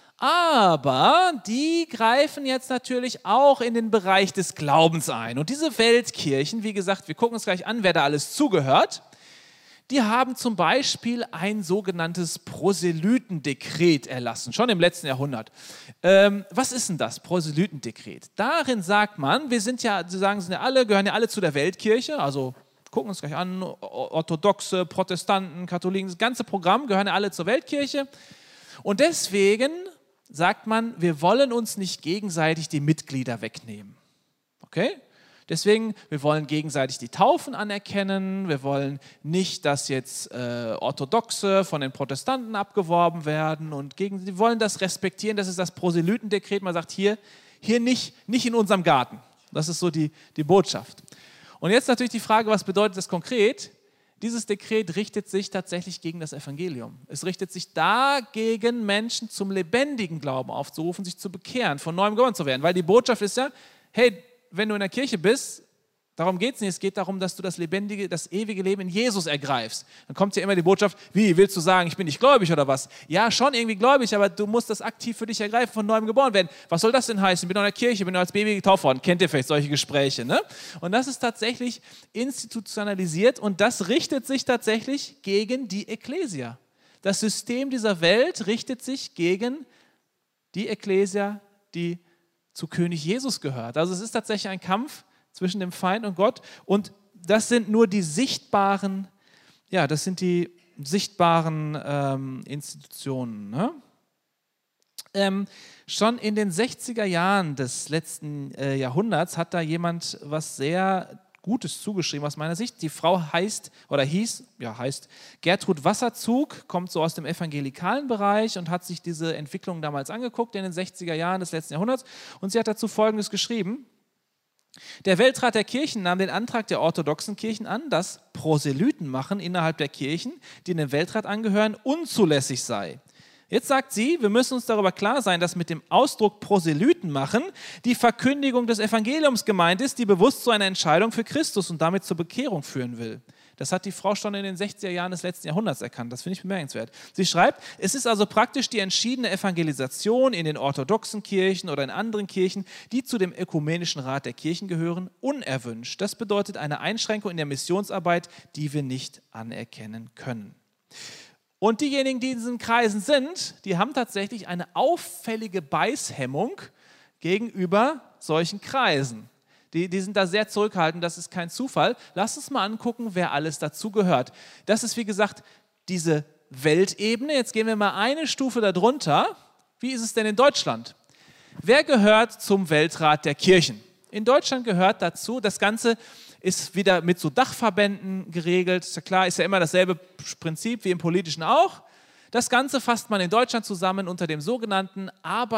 Aber die greifen jetzt natürlich auch in den Bereich des Glaubens ein. Und diese Weltkirchen, wie gesagt, wir gucken uns gleich an, wer da alles zugehört, die haben zum Beispiel ein sogenanntes Proselytendekret erlassen, schon im letzten Jahrhundert. Was ist denn das Proselytendekret? Darin sagt man, wir sind ja, sie sagen, gehören ja alle zu der Weltkirche, also gucken uns gleich an, Orthodoxe, Protestanten, Katholiken, das ganze Programm gehören ja alle zur Weltkirche. Und deswegen sagt man, wir wollen uns nicht gegenseitig die Mitglieder wegnehmen. Okay? Deswegen, wir wollen gegenseitig die Taufen anerkennen, wir wollen nicht, dass jetzt Orthodoxe von den Protestanten abgeworben werden und sie wollen das respektieren, das ist das Proselytendekret, man sagt hier nicht in unserem Garten. Das ist so die Botschaft. Und jetzt natürlich die Frage, was bedeutet das konkret? Dieses Dekret richtet sich tatsächlich gegen das Evangelium. Es richtet sich dagegen, Menschen zum lebendigen Glauben aufzurufen, sich zu bekehren, von neuem geboren zu werden. Weil die Botschaft ist ja, hey, wenn du in der Kirche bist, darum geht es nicht, es geht darum, dass du das lebendige, das ewige Leben in Jesus ergreifst. Dann kommt ja immer die Botschaft, wie, willst du sagen, ich bin nicht gläubig oder was? Ja, schon irgendwie gläubig, aber du musst das aktiv für dich ergreifen, von neuem geboren werden. Was soll das denn heißen? Ich bin in der Kirche, bin als Baby getauft worden. Kennt ihr vielleicht solche Gespräche, ne? Und das ist tatsächlich institutionalisiert und das richtet sich tatsächlich gegen die Ekklesia. Das System dieser Welt richtet sich gegen die Ekklesia, die zu König Jesus gehört. Also es ist tatsächlich ein Kampf zwischen dem Feind und Gott und das sind nur die sichtbaren, Institutionen. Ne? Schon in den 60er Jahren des letzten Jahrhunderts hat da jemand was sehr Gutes zugeschrieben aus meiner Sicht. Die Frau hieß Gertrud Wasserzug, kommt so aus dem evangelikalen Bereich und hat sich diese Entwicklung damals angeguckt in den 60er Jahren des letzten Jahrhunderts und sie hat dazu Folgendes geschrieben. Der Weltrat der Kirchen nahm den Antrag der orthodoxen Kirchen an, dass Proselytenmachen innerhalb der Kirchen, die in den Weltrat angehören, unzulässig sei. Jetzt sagt sie, wir müssen uns darüber klar sein, dass mit dem Ausdruck Proselytenmachen die Verkündigung des Evangeliums gemeint ist, die bewusst zu einer Entscheidung für Christus und damit zur Bekehrung führen will. Das hat die Frau schon in den 60er Jahren des letzten Jahrhunderts erkannt. Das finde ich bemerkenswert. Sie schreibt, es ist also praktisch die entschiedene Evangelisation in den orthodoxen Kirchen oder in anderen Kirchen, die zu dem ökumenischen Rat der Kirchen gehören, unerwünscht. Das bedeutet eine Einschränkung in der Missionsarbeit, die wir nicht anerkennen können. Und diejenigen, die in diesen Kreisen sind, die haben tatsächlich eine auffällige Beißhemmung gegenüber solchen Kreisen. Die sind da sehr zurückhaltend, das ist kein Zufall. Lasst uns mal angucken, wer alles dazu gehört. Das ist, wie gesagt, diese Weltebene. Jetzt gehen wir mal eine Stufe darunter. Wie ist es denn in Deutschland? Wer gehört zum Weltrat der Kirchen? In Deutschland gehört dazu, das Ganze ist wieder mit so Dachverbänden geregelt. Ist ja klar, ist ja immer dasselbe Prinzip wie im Politischen auch. Das Ganze fasst man in Deutschland zusammen unter der sogenannten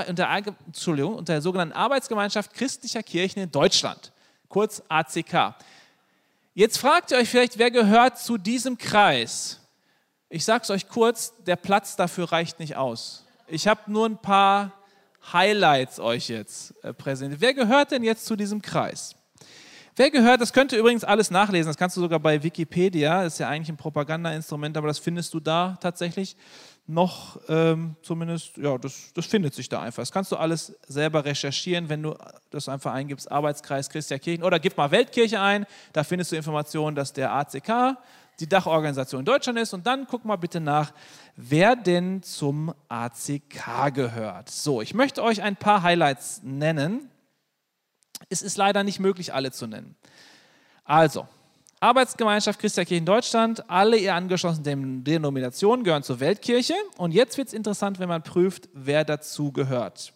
Arbeitsgemeinschaft christlicher Kirchen in Deutschland, kurz ACK. Jetzt fragt ihr euch vielleicht, wer gehört zu diesem Kreis? Ich sage es euch kurz, der Platz dafür reicht nicht aus. Ich habe nur ein paar Highlights euch jetzt präsentiert. Wer gehört denn jetzt zu diesem Kreis? Wer gehört, das könnt ihr übrigens alles nachlesen, das kannst du sogar bei Wikipedia, das ist ja eigentlich ein Propagandainstrument, aber das findest du da tatsächlich noch, zumindest, ja, das findet sich da einfach. Das kannst du alles selber recherchieren, wenn du das einfach eingibst, Arbeitskreis Christlicher Kirchen, oder gib mal Weltkirche ein, da findest du Informationen, dass der ACK die Dachorganisation in Deutschland ist, und dann guck mal bitte nach, wer denn zum ACK gehört. So, ich möchte euch ein paar Highlights nennen. Es ist leider nicht möglich, alle zu nennen. Also, Arbeitsgemeinschaft Christlicher Kirchen Deutschland, alle ihr angeschlossenen Denominationen gehören zur Weltkirche. Und jetzt wird es interessant, wenn man prüft, wer dazu gehört.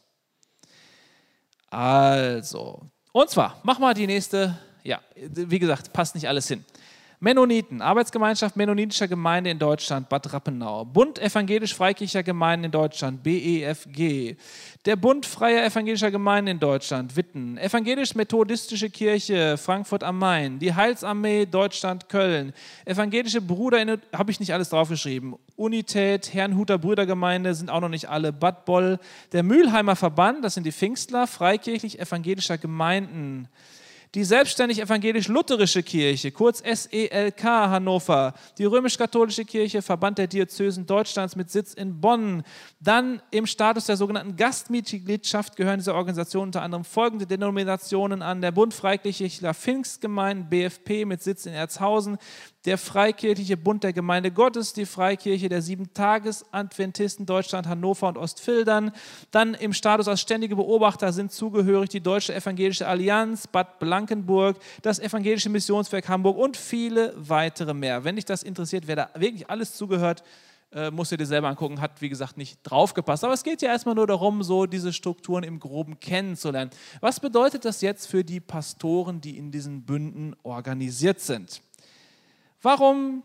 Also, und zwar, mach mal die nächste, ja, wie gesagt, passt nicht alles hin. Mennoniten, Arbeitsgemeinschaft mennonitischer Gemeinde in Deutschland, Bad Rappenau. Bund evangelisch-freikirchlicher Gemeinden in Deutschland, BEFG. Der Bund freier evangelischer Gemeinden in Deutschland, Witten. Evangelisch-methodistische Kirche, Frankfurt am Main. Die Heilsarmee Deutschland, Köln. Evangelische Brüder, habe ich nicht alles draufgeschrieben. Unität, Herrnhuter Brüdergemeinde sind auch noch nicht alle. Bad Boll. Der Mülheimer Verband, das sind die Pfingstler, freikirchlich-evangelischer Gemeinden. Die selbstständig-evangelisch-lutherische Kirche, kurz SELK Hannover, die römisch-katholische Kirche, Verband der Diözesen Deutschlands mit Sitz in Bonn. Dann im Status der sogenannten Gastmitgliedschaft gehören dieser Organisation unter anderem folgende Denominationen an: der Bund Freikirchlicher Pfingstgemeinden, BFP mit Sitz in Erzhausen, der Freikirchliche Bund der Gemeinde Gottes, die Freikirche der Sieben-Tages-Adventisten Deutschland, Hannover und Ostfildern. Dann im Status als ständige Beobachter sind zugehörig die Deutsche Evangelische Allianz, Bad Blankenburg, das Evangelische Missionswerk Hamburg und viele weitere mehr. Wenn dich das interessiert, wer da wirklich alles zugehört, musst du dir selber angucken, hat wie gesagt nicht draufgepasst. Aber es geht ja erstmal nur darum, so diese Strukturen im Groben kennenzulernen. Was bedeutet das jetzt für die Pastoren, die in diesen Bünden organisiert sind? Warum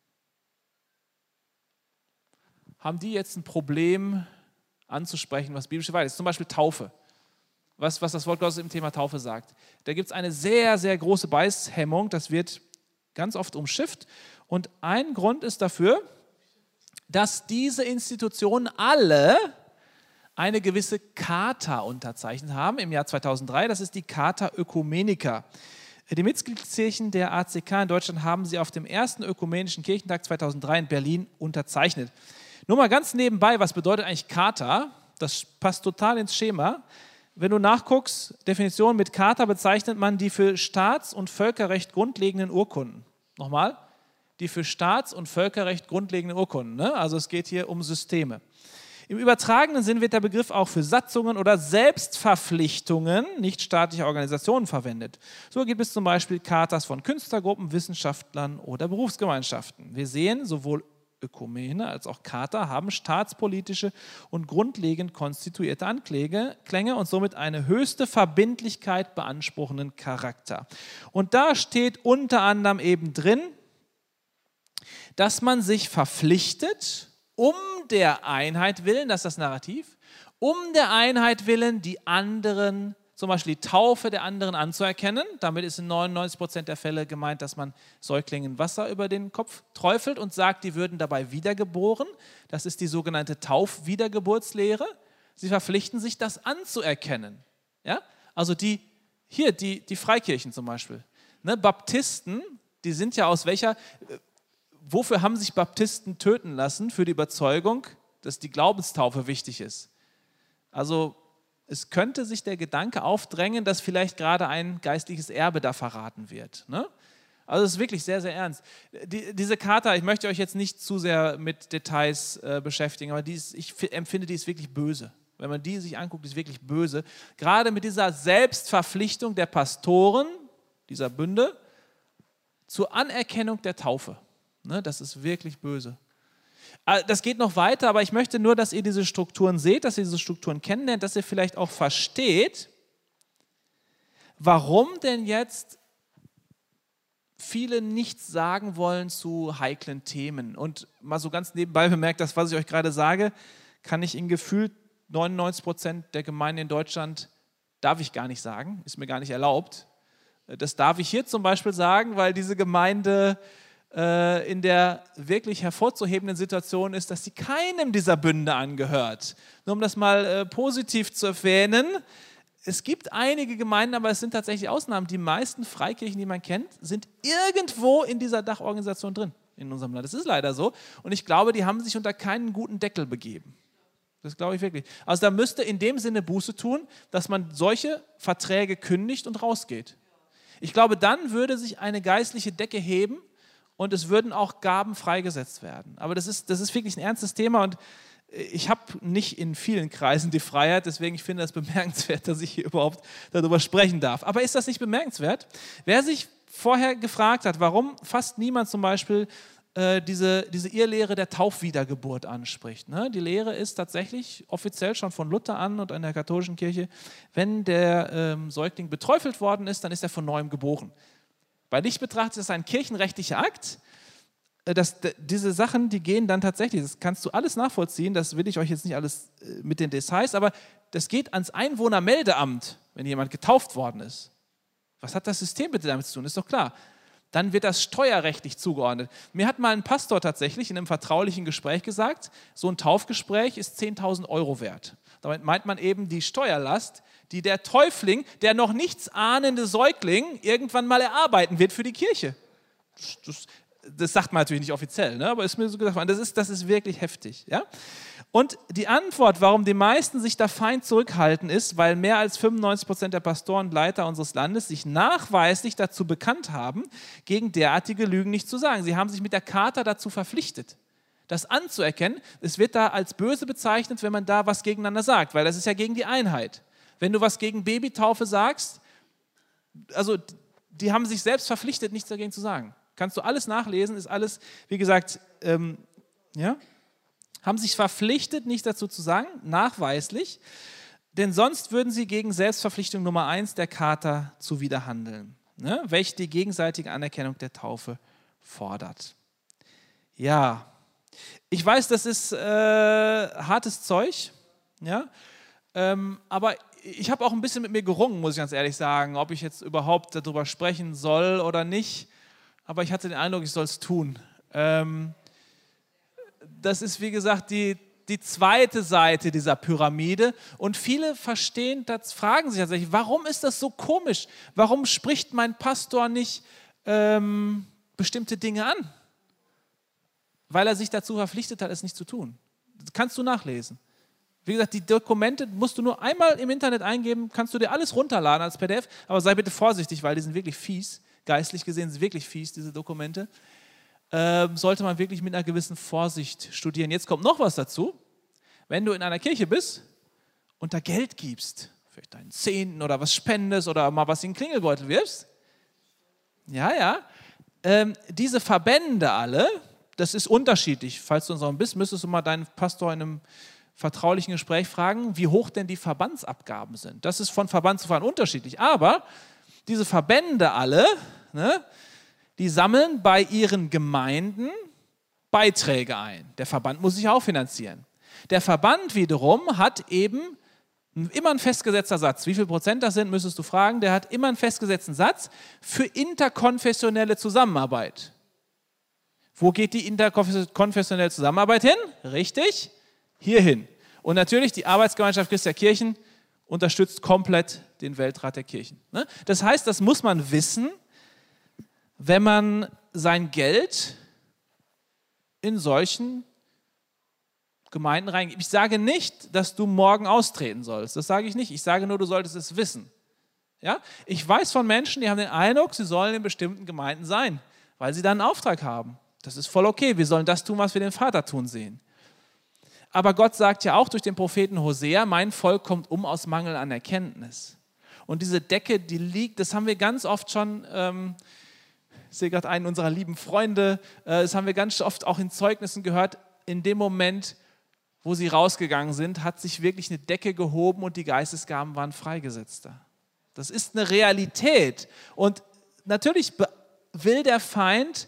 haben die jetzt ein Problem anzusprechen, was biblische Wahrheit ist? Zum Beispiel Taufe. Was das Wort Gottes im Thema Taufe sagt. Da gibt es eine sehr, sehr große Beißhemmung. Das wird ganz oft umschifft. Und ein Grund ist dafür, dass diese Institutionen alle eine gewisse Charta unterzeichnet haben im Jahr 2003. Das ist die Charta Ökumenica. Die Mitgliedskirchen der ACK in Deutschland haben sie auf dem ersten Ökumenischen Kirchentag 2003 in Berlin unterzeichnet. Nur mal ganz nebenbei, was bedeutet eigentlich Charta? Das passt total ins Schema. Wenn du nachguckst, Definition mit Charta bezeichnet man die für Staats- und Völkerrecht grundlegenden Urkunden. Nochmal, die für Staats- und Völkerrecht grundlegenden Urkunden. Ne? Also es geht hier um Systeme. Im übertragenen Sinn wird der Begriff auch für Satzungen oder Selbstverpflichtungen nichtstaatlicher Organisationen verwendet. So gibt es zum Beispiel Chartas von Künstlergruppen, Wissenschaftlern oder Berufsgemeinschaften. Wir sehen, sowohl Ökumene als auch Charta haben staatspolitische und grundlegend konstituierte Anklänge und somit eine höchste Verbindlichkeit beanspruchenden Charakter. Und da steht unter anderem eben drin, dass man sich verpflichtet, um der Einheit willen, das ist das Narrativ, um der Einheit willen die anderen zum Beispiel die Taufe der anderen anzuerkennen. Damit ist in 99% der Fälle gemeint, dass man Säuglingen Wasser über den Kopf träufelt und sagt, die würden dabei wiedergeboren. Das ist die sogenannte Taufwiedergeburtslehre. Sie verpflichten sich, das anzuerkennen. Ja? Also die Freikirchen zum Beispiel. Ne, Baptisten, die sind ja wofür haben sich Baptisten töten lassen? Für die Überzeugung, dass die Glaubenstaufe wichtig ist. Also es könnte sich der Gedanke aufdrängen, dass vielleicht gerade ein geistliches Erbe da verraten wird. Ne? Also es ist wirklich sehr, sehr ernst. Diese Charta, ich möchte euch jetzt nicht zu sehr mit Details beschäftigen, aber ich empfinde, die ist wirklich böse. Wenn man die sich anguckt, ist wirklich böse. Gerade mit dieser Selbstverpflichtung der Pastoren, dieser Bünde, zur Anerkennung der Taufe. Ne, das ist wirklich böse. Das geht noch weiter, aber ich möchte nur, dass ihr diese Strukturen seht, dass ihr diese Strukturen kennenlernt, dass ihr vielleicht auch versteht, warum denn jetzt viele nichts sagen wollen zu heiklen Themen. Und mal so ganz nebenbei bemerkt, das, was ich euch gerade sage, kann ich in gefühlt 99% der Gemeinden in Deutschland, darf ich gar nicht sagen, ist mir gar nicht erlaubt. Das darf ich hier zum Beispiel sagen, weil diese Gemeinde in der wirklich hervorzuhebenden Situation ist, dass sie keinem dieser Bünde angehört. Nur um das mal positiv zu erwähnen, es gibt einige Gemeinden, aber es sind tatsächlich Ausnahmen. Die meisten Freikirchen, die man kennt, sind irgendwo in dieser Dachorganisation drin in unserem Land. Das ist leider so. Und ich glaube, die haben sich unter keinen guten Deckel begeben. Das glaube ich wirklich. Also da müsste in dem Sinne Buße tun, dass man solche Verträge kündigt und rausgeht. Ich glaube, dann würde sich eine geistliche Decke heben und es würden auch Gaben freigesetzt werden. Aber das ist wirklich ein ernstes Thema und ich habe nicht in vielen Kreisen die Freiheit, deswegen finde ich das bemerkenswert, dass ich hier überhaupt darüber sprechen darf. Aber ist das nicht bemerkenswert? Wer sich vorher gefragt hat, warum fast niemand zum Beispiel diese Irrlehre der Taufwiedergeburt anspricht. Ne? Die Lehre ist tatsächlich offiziell schon von Luther an und in der katholischen Kirche, wenn der Säugling beträufelt worden ist, dann ist er von Neuem geboren. Bei Licht betrachtet ist das ein kirchenrechtlicher Akt. Diese Sachen, die gehen dann tatsächlich, das kannst du alles nachvollziehen, das will ich euch jetzt nicht alles mit den Details, aber das geht ans Einwohnermeldeamt, wenn jemand getauft worden ist. Was hat das System bitte damit zu tun? Ist doch klar. Dann wird das steuerrechtlich zugeordnet. Mir hat mal ein Pastor tatsächlich in einem vertraulichen Gespräch gesagt, so ein Taufgespräch ist 10.000 € wert. Damit meint man eben die Steuerlast, die der Täufling, der noch nichts ahnende Säugling, irgendwann mal erarbeiten wird für die Kirche. Das sagt man natürlich nicht offiziell, ne? Aber ist mir so gesagt worden, das ist wirklich heftig. Ja? Und die Antwort, warum die meisten sich da fein zurückhalten, ist, weil mehr als 95% der Pastoren und Leiter unseres Landes sich nachweislich dazu bekannt haben, gegen derartige Lügen nicht zu sagen. Sie haben sich mit der Charta dazu verpflichtet, das anzuerkennen. Es wird da als böse bezeichnet, wenn man da was gegeneinander sagt, weil das ist ja gegen die Einheit. Wenn du was gegen Babytaufe sagst, also die haben sich selbst verpflichtet, nichts dagegen zu sagen. Kannst du alles nachlesen, ist alles, wie gesagt, haben sich verpflichtet, nichts dazu zu sagen, nachweislich, denn sonst würden sie gegen Selbstverpflichtung Nummer 1 der Charta zuwiderhandeln, ne, welche die gegenseitige Anerkennung der Taufe fordert. Ja, ich weiß, das ist hartes Zeug, ja, aber ich habe auch ein bisschen mit mir gerungen, muss ich ganz ehrlich sagen, ob ich jetzt überhaupt darüber sprechen soll oder nicht. Aber ich hatte den Eindruck, ich soll es tun. Das ist, wie gesagt, die zweite Seite dieser Pyramide. Und viele fragen sich tatsächlich, warum ist das so komisch? Warum spricht mein Pastor nicht bestimmte Dinge an? Weil er sich dazu verpflichtet hat, es nicht zu tun. Das kannst du nachlesen. Wie gesagt, die Dokumente musst du nur einmal im Internet eingeben, kannst du dir alles runterladen als PDF, aber sei bitte vorsichtig, weil die sind wirklich fies. Geistlich gesehen sind sie wirklich fies, diese Dokumente. Sollte man wirklich mit einer gewissen Vorsicht studieren. Jetzt kommt noch was dazu. Wenn du in einer Kirche bist und da Geld gibst, vielleicht deinen Zehnten oder was spendest oder mal was in den Klingelbeutel wirfst, diese Verbände alle, das ist unterschiedlich. Falls du in so einem bist, müsstest du mal deinen Pastor in einem vertraulichen Gespräch fragen, wie hoch denn die Verbandsabgaben sind. Das ist von Verband zu Verband unterschiedlich. Aber diese Verbände alle, ne, die sammeln bei ihren Gemeinden Beiträge ein. Der Verband muss sich auch finanzieren. Der Verband wiederum hat eben Immer ein festgesetzter Satz. Wie viel Prozent das sind, müsstest du fragen. Der hat immer einen festgesetzten Satz für interkonfessionelle Zusammenarbeit. Wo geht die interkonfessionelle Zusammenarbeit hin? Richtig, hierhin. Und natürlich die Arbeitsgemeinschaft Christi der Kirchen unterstützt komplett den Weltrat der Kirchen. Das heißt, das muss man wissen, wenn man sein Geld in solchen Gemeinden reingibt. Ich sage nicht, dass du morgen austreten sollst. Das sage ich nicht. Ich sage nur, du solltest es wissen. Ja? Ich weiß von Menschen, die haben den Eindruck, sie sollen in bestimmten Gemeinden sein, weil sie da einen Auftrag haben. Das ist voll okay. Wir sollen das tun, was wir den Vater tun sehen. Aber Gott sagt ja auch durch den Propheten Hosea, mein Volk kommt um aus Mangel an Erkenntnis. Und diese Decke, die liegt, das haben wir ganz oft schon, ich sehe gerade einen unserer lieben Freunde, das haben wir ganz oft auch in Zeugnissen gehört, in dem Moment, wo sie rausgegangen sind, hat sich wirklich eine Decke gehoben und die Geistesgaben waren freigesetzt. Das ist eine Realität. Und natürlich will der Feind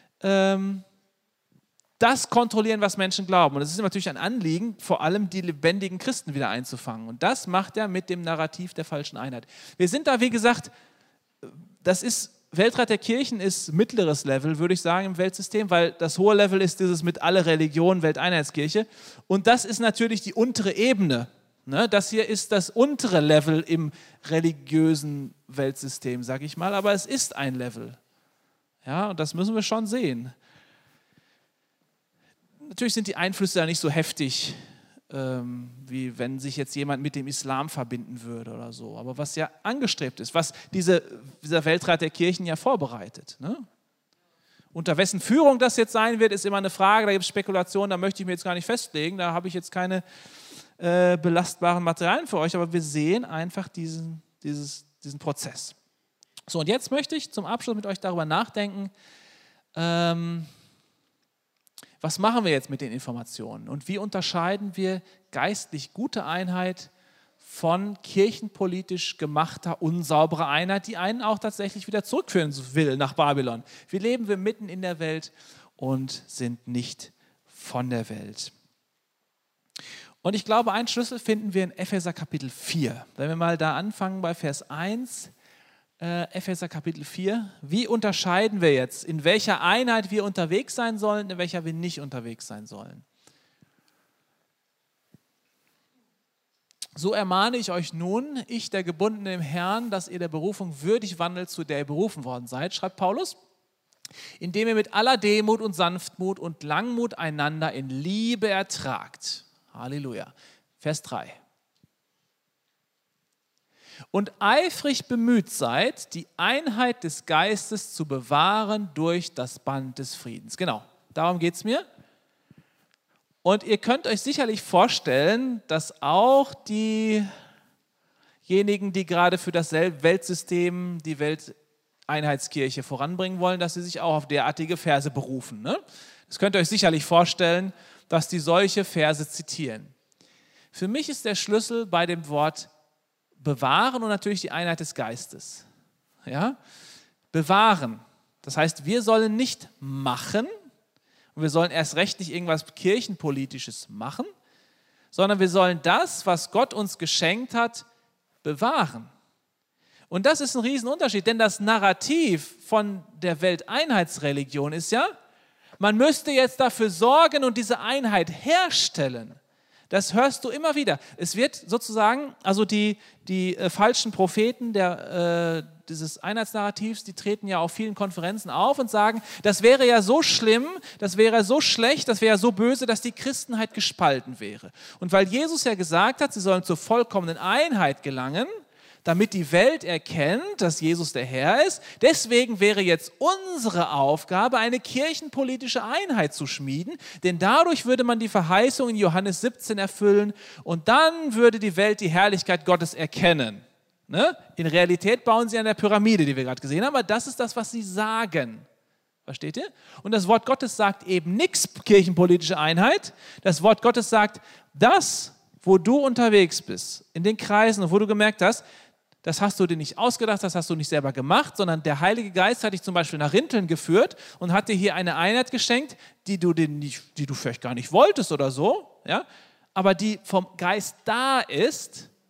das kontrollieren, was Menschen glauben. Und es ist natürlich ein Anliegen, vor allem die lebendigen Christen wieder einzufangen. Und das macht er mit dem Narrativ der falschen Einheit. Wir sind da, wie gesagt, Weltrat der Kirchen ist mittleres Level, würde ich sagen, im Weltsystem, weil das hohe Level ist dieses mit alle Religionen, Welteinheitskirche. Und das ist natürlich die untere Ebene. Das hier ist das untere Level im religiösen Weltsystem, sage ich mal. Aber es ist ein Level. Ja, und das müssen wir schon sehen. Natürlich sind die Einflüsse da nicht so heftig, wie wenn sich jetzt jemand mit dem Islam verbinden würde oder so. Aber was ja angestrebt ist, was dieser Weltrat der Kirchen ja vorbereitet. Ne? Unter wessen Führung das jetzt sein wird, ist immer eine Frage. Da gibt es Spekulationen, da möchte ich mir jetzt gar nicht festlegen. Da habe ich jetzt keine belastbaren Materialien für euch. Aber wir sehen einfach diesen Prozess. So, und jetzt möchte ich zum Abschluss mit euch darüber nachdenken, was machen wir jetzt mit den Informationen und wie unterscheiden wir geistlich gute Einheit von kirchenpolitisch gemachter, unsauberer Einheit, die einen auch tatsächlich wieder zurückführen will nach Babylon. Wie leben wir mitten in der Welt und sind nicht von der Welt? Und ich glaube, einen Schlüssel finden wir in Epheser Kapitel 4. Wenn wir mal da anfangen bei Vers 1, Epheser Kapitel 4. Wie unterscheiden wir jetzt, in welcher Einheit wir unterwegs sein sollen, in welcher wir nicht unterwegs sein sollen? So ermahne ich euch nun, ich, der Gebundene im Herrn, dass ihr der Berufung würdig wandelt, zu der ihr berufen worden seid, schreibt Paulus, indem ihr mit aller Demut und Sanftmut und Langmut einander in Liebe ertragt. Halleluja. Vers 3. Und eifrig bemüht seid, die Einheit des Geistes zu bewahren durch das Band des Friedens. Genau, darum geht es mir. Und ihr könnt euch sicherlich vorstellen, dass auch diejenigen, die gerade für das Weltsystem, die Welteinheitskirche voranbringen wollen, dass sie sich auch auf derartige Verse berufen. Ne? Das könnt ihr euch sicherlich vorstellen, dass die solche Verse zitieren. Für mich ist der Schlüssel bei dem Wort bewahren und natürlich die Einheit des Geistes. Ja? Bewahren. Das heißt, wir sollen nicht machen und wir sollen erst recht nicht irgendwas Kirchenpolitisches machen, sondern wir sollen das, was Gott uns geschenkt hat, bewahren. Und das ist ein Riesenunterschied, denn das Narrativ von der Welteinheitsreligion ist ja, man müsste jetzt dafür sorgen und diese Einheit herstellen. Das hörst du immer wieder. Es wird sozusagen, also die falschen Propheten dieses Einheitsnarrativs, die treten ja auf vielen Konferenzen auf und sagen, das wäre ja so schlimm, das wäre so schlecht, das wäre so böse, dass die Christenheit gespalten wäre. Und weil Jesus ja gesagt hat, sie sollen zur vollkommenen Einheit gelangen, damit die Welt erkennt, dass Jesus der Herr ist. Deswegen wäre jetzt unsere Aufgabe, eine kirchenpolitische Einheit zu schmieden, denn dadurch würde man die Verheißung in Johannes 17 erfüllen und dann würde die Welt die Herrlichkeit Gottes erkennen. Ne? In Realität bauen sie an der Pyramide, die wir gerade gesehen haben, aber das ist das, was sie sagen. Versteht ihr? Und das Wort Gottes sagt eben nichts kirchenpolitische Einheit. Das Wort Gottes sagt, das, wo du unterwegs bist, in den Kreisen und wo du gemerkt hast, das hast du dir nicht ausgedacht, das hast du nicht selber gemacht, sondern der Heilige Geist hat dich zum Beispiel nach Rinteln geführt und hat dir hier eine Einheit geschenkt, die du vielleicht gar nicht wolltest oder so, ja? Aber die vom Geist da ist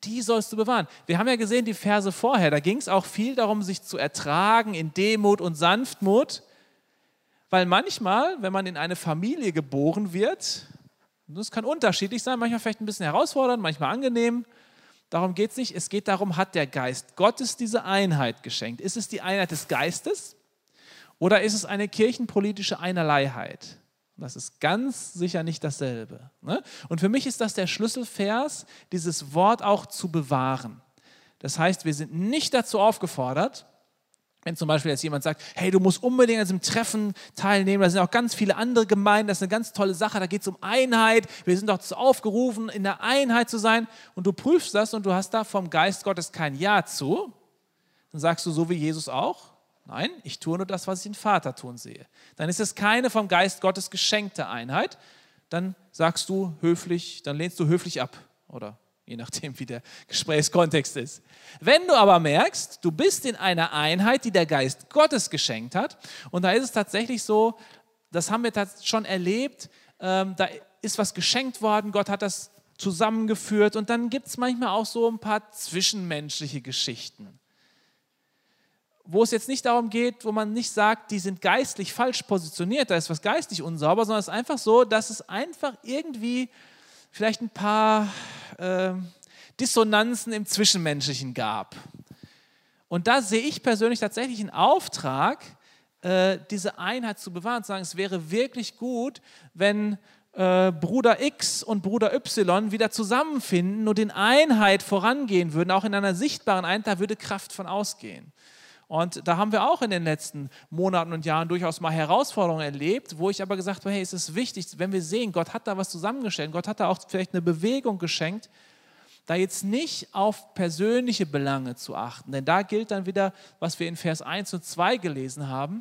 die sollst du bewahren. Wir haben ja gesehen, die Verse vorher, da ging es auch viel darum, sich zu ertragen in Demut und Sanftmut, weil manchmal, wenn man in eine Familie geboren wird, das kann unterschiedlich sein, manchmal vielleicht ein bisschen herausfordernd, manchmal angenehm, darum geht es nicht. Es geht darum, hat der Geist Gottes diese Einheit geschenkt? Ist es die Einheit des Geistes oder ist es eine kirchenpolitische Einerleiheit? Das ist ganz sicher nicht dasselbe. Ne? Und für mich ist das der Schlüsselvers, dieses Wort auch zu bewahren. Das heißt, wir sind nicht dazu aufgefordert, wenn zum Beispiel jetzt jemand sagt, hey, du musst unbedingt an diesem Treffen teilnehmen, da sind auch ganz viele andere Gemeinden, das ist eine ganz tolle Sache, da geht es um Einheit, wir sind dazu aufgerufen, in der Einheit zu sein und du prüfst das und du hast da vom Geist Gottes kein Ja zu, dann sagst du so wie Jesus auch, nein, ich tue nur das, was ich den Vater tun sehe. Dann ist es keine vom Geist Gottes geschenkte Einheit. Dann sagst du höflich, dann lehnst du höflich ab. Oder je nachdem, wie der Gesprächskontext ist. Wenn du aber merkst, du bist in einer Einheit, die der Geist Gottes geschenkt hat, und da ist es tatsächlich so, das haben wir schon erlebt, da ist was geschenkt worden, Gott hat das zusammengeführt und dann gibt es manchmal auch so ein paar zwischenmenschliche Geschichten, wo es jetzt nicht darum geht, wo man nicht sagt, die sind geistlich falsch positioniert, da ist was geistlich unsauber, sondern es ist einfach so, dass es einfach irgendwie vielleicht ein paar Dissonanzen im Zwischenmenschlichen gab. Und da sehe ich persönlich tatsächlich einen Auftrag, diese Einheit zu bewahren, zu sagen, es wäre wirklich gut, wenn Bruder X und Bruder Y wieder zusammenfinden und in Einheit vorangehen würden, auch in einer sichtbaren Einheit, da würde Kraft von ausgehen. Und da haben wir auch in den letzten Monaten und Jahren durchaus mal Herausforderungen erlebt, wo ich aber gesagt habe, hey, es ist wichtig, wenn wir sehen, Gott hat da was zusammengestellt, Gott hat da auch vielleicht eine Bewegung geschenkt, da jetzt nicht auf persönliche Belange zu achten. Denn da gilt dann wieder, was wir in Vers 1 und 2 gelesen haben.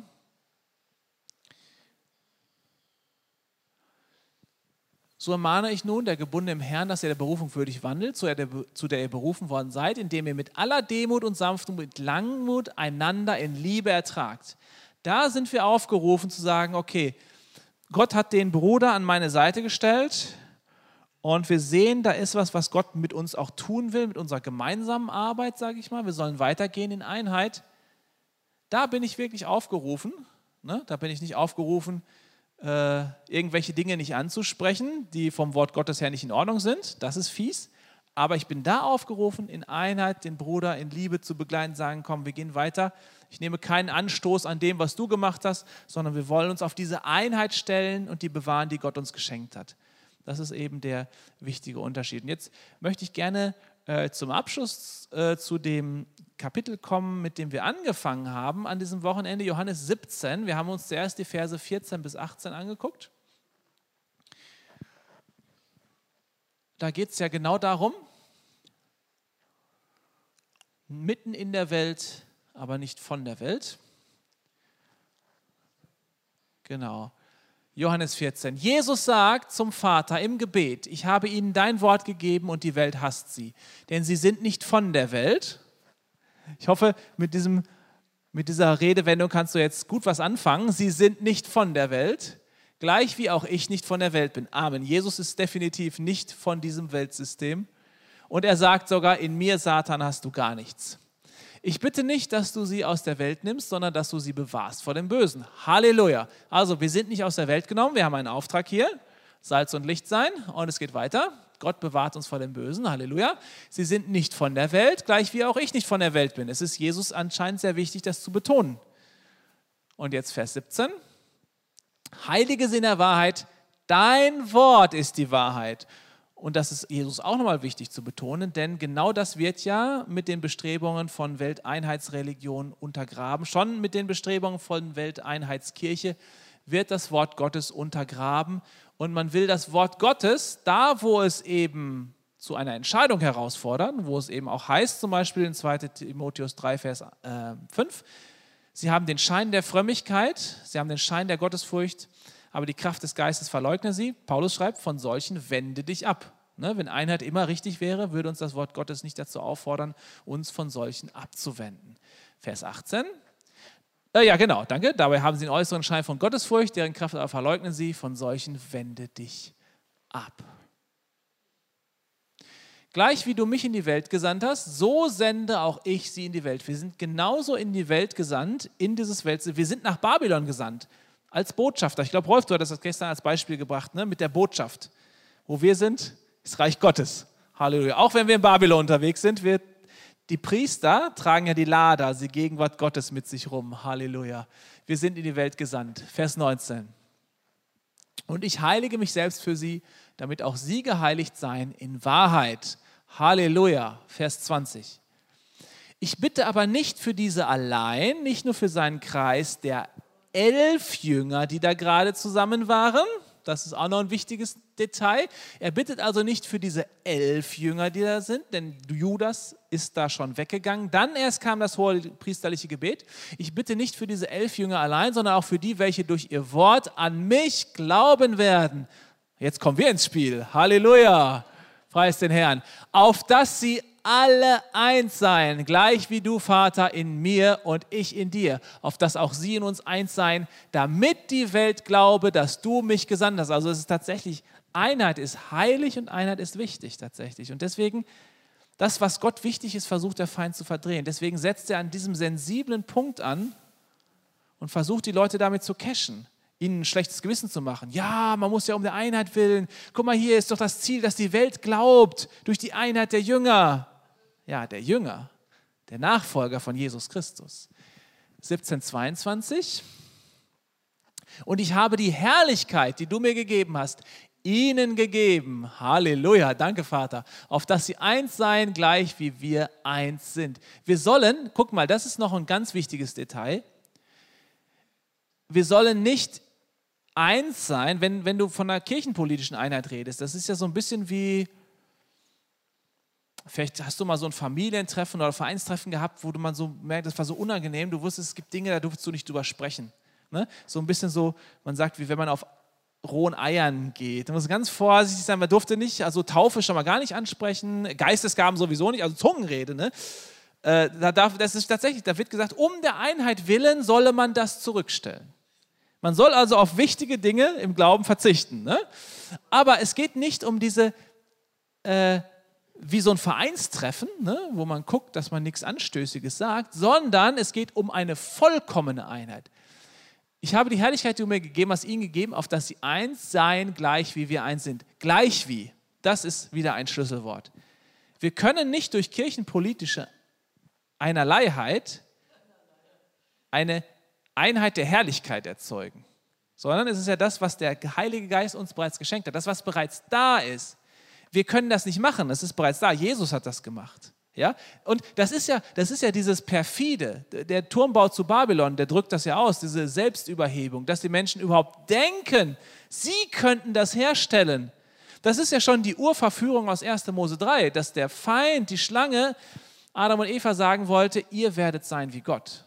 So ermahne ich nun, der Gebundene im Herrn, dass ihr der Berufung würdig wandelt, zu der ihr berufen worden seid, indem ihr mit aller Demut und Sanftmut, mit Langmut einander in Liebe ertragt. Da sind wir aufgerufen zu sagen, okay, Gott hat den Bruder an meine Seite gestellt und wir sehen, da ist was Gott mit uns auch tun will, mit unserer gemeinsamen Arbeit, sage ich mal. Wir sollen weitergehen in Einheit. Da bin ich wirklich aufgerufen, ne? Da bin ich nicht aufgerufen, irgendwelche Dinge nicht anzusprechen, die vom Wort Gottes her nicht in Ordnung sind. Das ist fies. Aber ich bin da aufgerufen, in Einheit den Bruder in Liebe zu begleiten, sagen, komm, wir gehen weiter. Ich nehme keinen Anstoß an dem, was du gemacht hast, sondern wir wollen uns auf diese Einheit stellen und die bewahren, die Gott uns geschenkt hat. Das ist eben der wichtige Unterschied. Und jetzt möchte ich gerne zum Abschluss zu dem Kapitel kommen, mit dem wir angefangen haben an diesem Wochenende, Johannes 17. Wir haben uns zuerst die Verse 14 bis 18 angeguckt. Da geht es ja genau darum, mitten in der Welt, aber nicht von der Welt. Genau. Johannes 14. Jesus sagt zum Vater im Gebet, ich habe ihnen dein Wort gegeben und die Welt hasst sie, denn sie sind nicht von der Welt. Ich hoffe, mit dieser Redewendung kannst du jetzt gut was anfangen. Sie sind nicht von der Welt, gleich wie auch ich nicht von der Welt bin. Amen. Jesus ist definitiv nicht von diesem Weltsystem. Und er sagt sogar, in mir, Satan, hast du gar nichts. Ich bitte nicht, dass du sie aus der Welt nimmst, sondern dass du sie bewahrst vor dem Bösen. Halleluja. Also wir sind nicht aus der Welt genommen, wir haben einen Auftrag hier, Salz und Licht sein und es geht weiter. Gott bewahrt uns vor dem Bösen, Halleluja. Sie sind nicht von der Welt, gleich wie auch ich nicht von der Welt bin. Es ist Jesus anscheinend sehr wichtig, das zu betonen. Und jetzt Vers 17. Heilige sind der Wahrheit, dein Wort ist die Wahrheit. Und das ist Jesus auch nochmal wichtig zu betonen, denn genau das wird ja mit den Bestrebungen von Welteinheitsreligion untergraben. Schon mit den Bestrebungen von Welteinheitskirche wird das Wort Gottes untergraben. Und man will das Wort Gottes, da wo es eben zu einer Entscheidung herausfordern, wo es eben auch heißt, zum Beispiel in 2 Timotheus 3, Vers 5, sie haben den Schein der Frömmigkeit, sie haben den Schein der Gottesfurcht, aber die Kraft des Geistes verleugne sie. Paulus schreibt, von solchen wende dich ab. Ne, wenn Einheit immer richtig wäre, würde uns das Wort Gottes nicht dazu auffordern, uns von solchen abzuwenden. Vers 18. Ja, genau, danke. Dabei haben sie den äußeren Schein von Gottesfurcht, deren Kraft aber verleugnen sie. Von solchen wende dich ab. Gleich wie du mich in die Welt gesandt hast, so sende auch ich sie in die Welt. Wir sind genauso in die Welt gesandt, in dieses Welt. Wir sind nach Babylon gesandt, als Botschafter. Ich glaube, Rolf, du hattest das gestern als Beispiel gebracht, ne? Mit der Botschaft. Wo wir sind, ist Reich Gottes. Halleluja. Auch wenn wir in Babylon unterwegs sind, die Priester tragen ja die Lader, die Gegenwart Gottes mit sich rum. Halleluja. Wir sind in die Welt gesandt. Vers 19. Und ich heilige mich selbst für sie, damit auch sie geheiligt seien in Wahrheit. Halleluja. Vers 20. Ich bitte aber nicht für diese allein, nicht nur für seinen Kreis der 11 Jünger, die da gerade zusammen waren. Das ist auch noch ein wichtiges Detail. Er bittet also nicht für diese 11 Jünger, die da sind, denn Judas ist da schon weggegangen. Dann erst kam das hohe priesterliche Gebet. Ich bitte nicht für diese 11 Jünger allein, sondern auch für die, welche durch ihr Wort an mich glauben werden. Jetzt kommen wir ins Spiel. Halleluja. Preis den Herrn. Auf dass sie alle eins seien, gleich wie du, Vater, in mir und ich in dir, auf dass auch sie in uns eins seien, damit die Welt glaube, dass du mich gesandt hast. Also es ist tatsächlich, Einheit ist heilig und Einheit ist wichtig tatsächlich. Und deswegen, das, was Gott wichtig ist, versucht der Feind zu verdrehen. Deswegen setzt er an diesem sensiblen Punkt an und versucht, die Leute damit zu cashen, ihnen ein schlechtes Gewissen zu machen. Ja, man muss ja um der Einheit willen. Guck mal, hier ist doch das Ziel, dass die Welt glaubt durch die Einheit der Jünger. Ja, der Jünger, der Nachfolger von Jesus Christus. 17,22. Und ich habe die Herrlichkeit, die du mir gegeben hast, ihnen gegeben. Halleluja, danke Vater. Auf dass sie eins seien, gleich wie wir eins sind. Wir sollen, guck mal, das ist noch ein ganz wichtiges Detail. Wir sollen nicht eins sein, wenn du von einer kirchenpolitischen Einheit redest. Das ist ja so ein bisschen wie, vielleicht hast du mal so ein Familientreffen oder Vereinstreffen gehabt, wo du mal so merkst, das war so unangenehm, du wusstest, es gibt Dinge, da durfst du nicht drüber sprechen. Ne? So ein bisschen so, man sagt, wie wenn man auf rohen Eiern geht. Man muss ganz vorsichtig sein, man durfte nicht, also Taufe schon mal gar nicht ansprechen, Geistesgaben sowieso nicht, also Zungenrede. Ne? Das ist tatsächlich, da wird gesagt, um der Einheit willen solle man das zurückstellen. Man soll also auf wichtige Dinge im Glauben verzichten. Ne? Aber es geht nicht um diese wie so ein Vereinstreffen, ne, wo man guckt, dass man nichts Anstößiges sagt, sondern es geht um eine vollkommene Einheit. Ich habe die Herrlichkeit, die du mir gegeben hast, ihnen gegeben, auf dass sie eins seien, gleich wie wir eins sind. Gleich wie, das ist wieder ein Schlüsselwort. Wir können nicht durch kirchenpolitische Einerleiheit eine Einheit der Herrlichkeit erzeugen, sondern es ist ja das, was der Heilige Geist uns bereits geschenkt hat, das, was bereits da ist. Wir können das nicht machen, es ist bereits da. Jesus hat das gemacht. Ja? Und das ist ja dieses Perfide. Der Turmbau zu Babylon, der drückt das ja aus, diese Selbstüberhebung, dass die Menschen überhaupt denken, sie könnten das herstellen. Das ist ja schon die Urverführung aus 1. Mose 3, dass der Feind, die Schlange, Adam und Eva sagen wollte, ihr werdet sein wie Gott.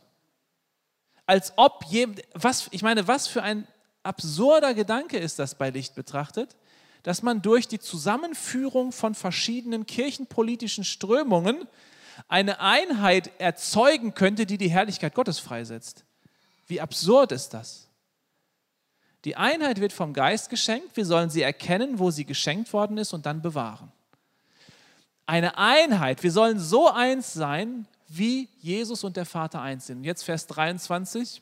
Als ob, was für ein absurder Gedanke ist das bei Licht betrachtet, dass man durch die Zusammenführung von verschiedenen kirchenpolitischen Strömungen eine Einheit erzeugen könnte, die die Herrlichkeit Gottes freisetzt. Wie absurd ist das? Die Einheit wird vom Geist geschenkt, wir sollen sie erkennen, wo sie geschenkt worden ist und dann bewahren. Eine Einheit, wir sollen so eins sein, wie Jesus und der Vater eins sind. Und jetzt Vers 23.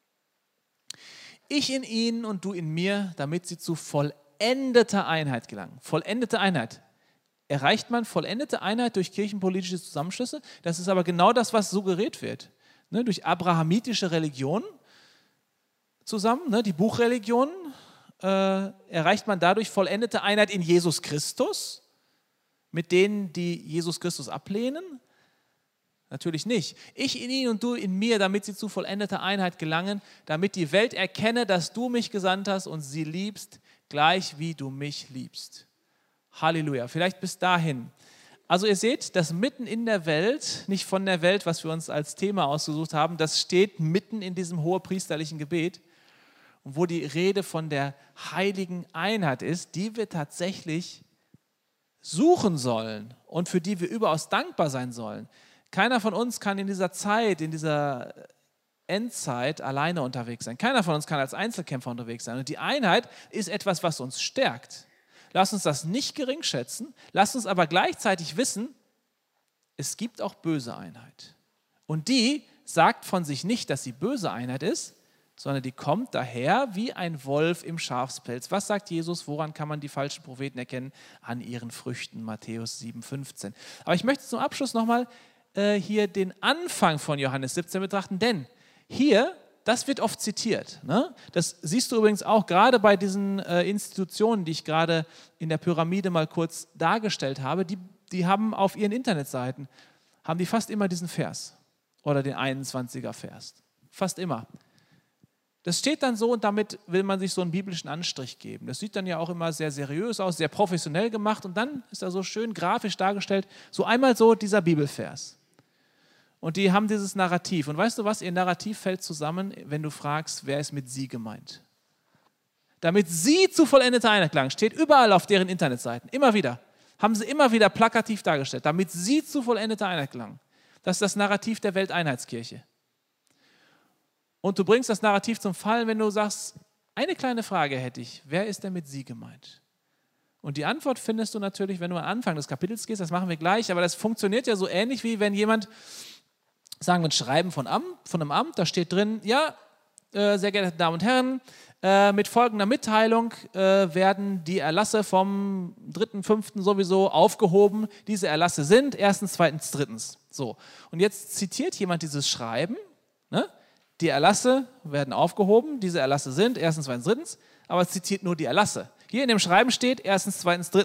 Ich in ihnen und du in mir, damit sie zu vollendete Einheit gelangen. Vollendete Einheit. Erreicht man vollendete Einheit durch kirchenpolitische Zusammenschlüsse? Das ist aber genau das, was suggeriert wird. Ne, durch abrahamitische Religionen zusammen, ne, die Buchreligionen, erreicht man dadurch vollendete Einheit in Jesus Christus, mit denen, die Jesus Christus ablehnen? Natürlich nicht. Ich in ihnen und du in mir, damit sie zu vollendeter Einheit gelangen, damit die Welt erkenne, dass du mich gesandt hast und sie liebst, gleich wie du mich liebst. Halleluja. Vielleicht bis dahin. Also ihr seht, das mitten in der Welt, nicht von der Welt, was wir uns als Thema ausgesucht haben, das steht mitten in diesem hohepriesterlichen Gebet. Und wo die Rede von der heiligen Einheit ist, die wir tatsächlich suchen sollen und für die wir überaus dankbar sein sollen. Keiner von uns kann in dieser Zeit, in dieser Endzeit alleine unterwegs sein. Keiner von uns kann als Einzelkämpfer unterwegs sein. Und die Einheit ist etwas, was uns stärkt. Lass uns das nicht geringschätzen. Lass uns aber gleichzeitig wissen, es gibt auch böse Einheit. Und die sagt von sich nicht, dass sie böse Einheit ist, sondern die kommt daher wie ein Wolf im Schafspelz. Was sagt Jesus? Woran kann man die falschen Propheten erkennen? An ihren Früchten, Matthäus 7,15. Aber ich möchte zum Abschluss nochmal hier den Anfang von Johannes 17 betrachten, denn hier, das wird oft zitiert. Ne? Das siehst du übrigens auch gerade bei diesen Institutionen, die ich gerade in der Pyramide mal kurz dargestellt habe, die haben auf ihren Internetseiten, haben die fast immer diesen Vers oder den 21er Vers. Fast immer. Das steht dann so und damit will man sich so einen biblischen Anstrich geben. Das sieht dann ja auch immer sehr seriös aus, sehr professionell gemacht und dann ist da so schön grafisch dargestellt, so einmal so dieser Bibelvers. Und die haben dieses Narrativ. Und weißt du was, ihr Narrativ fällt zusammen, wenn du fragst, wer ist mit sie gemeint? Damit sie zu vollendeter Einheit gelangen, steht überall auf deren Internetseiten, immer wieder. Haben sie immer wieder plakativ dargestellt, damit sie zu vollendeter Einheit gelangen. Das ist das Narrativ der Welteinheitskirche. Und du bringst das Narrativ zum Fallen, wenn du sagst, eine kleine Frage hätte ich, wer ist denn mit sie gemeint? Und die Antwort findest du natürlich, wenn du am Anfang des Kapitels gehst, das machen wir gleich, aber das funktioniert ja so ähnlich, wie wenn jemand, sagen wir ein Schreiben von einem Amt, da steht drin, ja, sehr geehrte Damen und Herren, mit folgender Mitteilung werden die Erlasse vom 3.5. sowieso aufgehoben. Diese Erlasse sind 1., 2., 3. So. Und jetzt zitiert jemand dieses Schreiben, ne? Die Erlasse werden aufgehoben, diese Erlasse sind 1., 2., 3., aber es zitiert nur die Erlasse. Hier in dem Schreiben steht 1., 2., 3.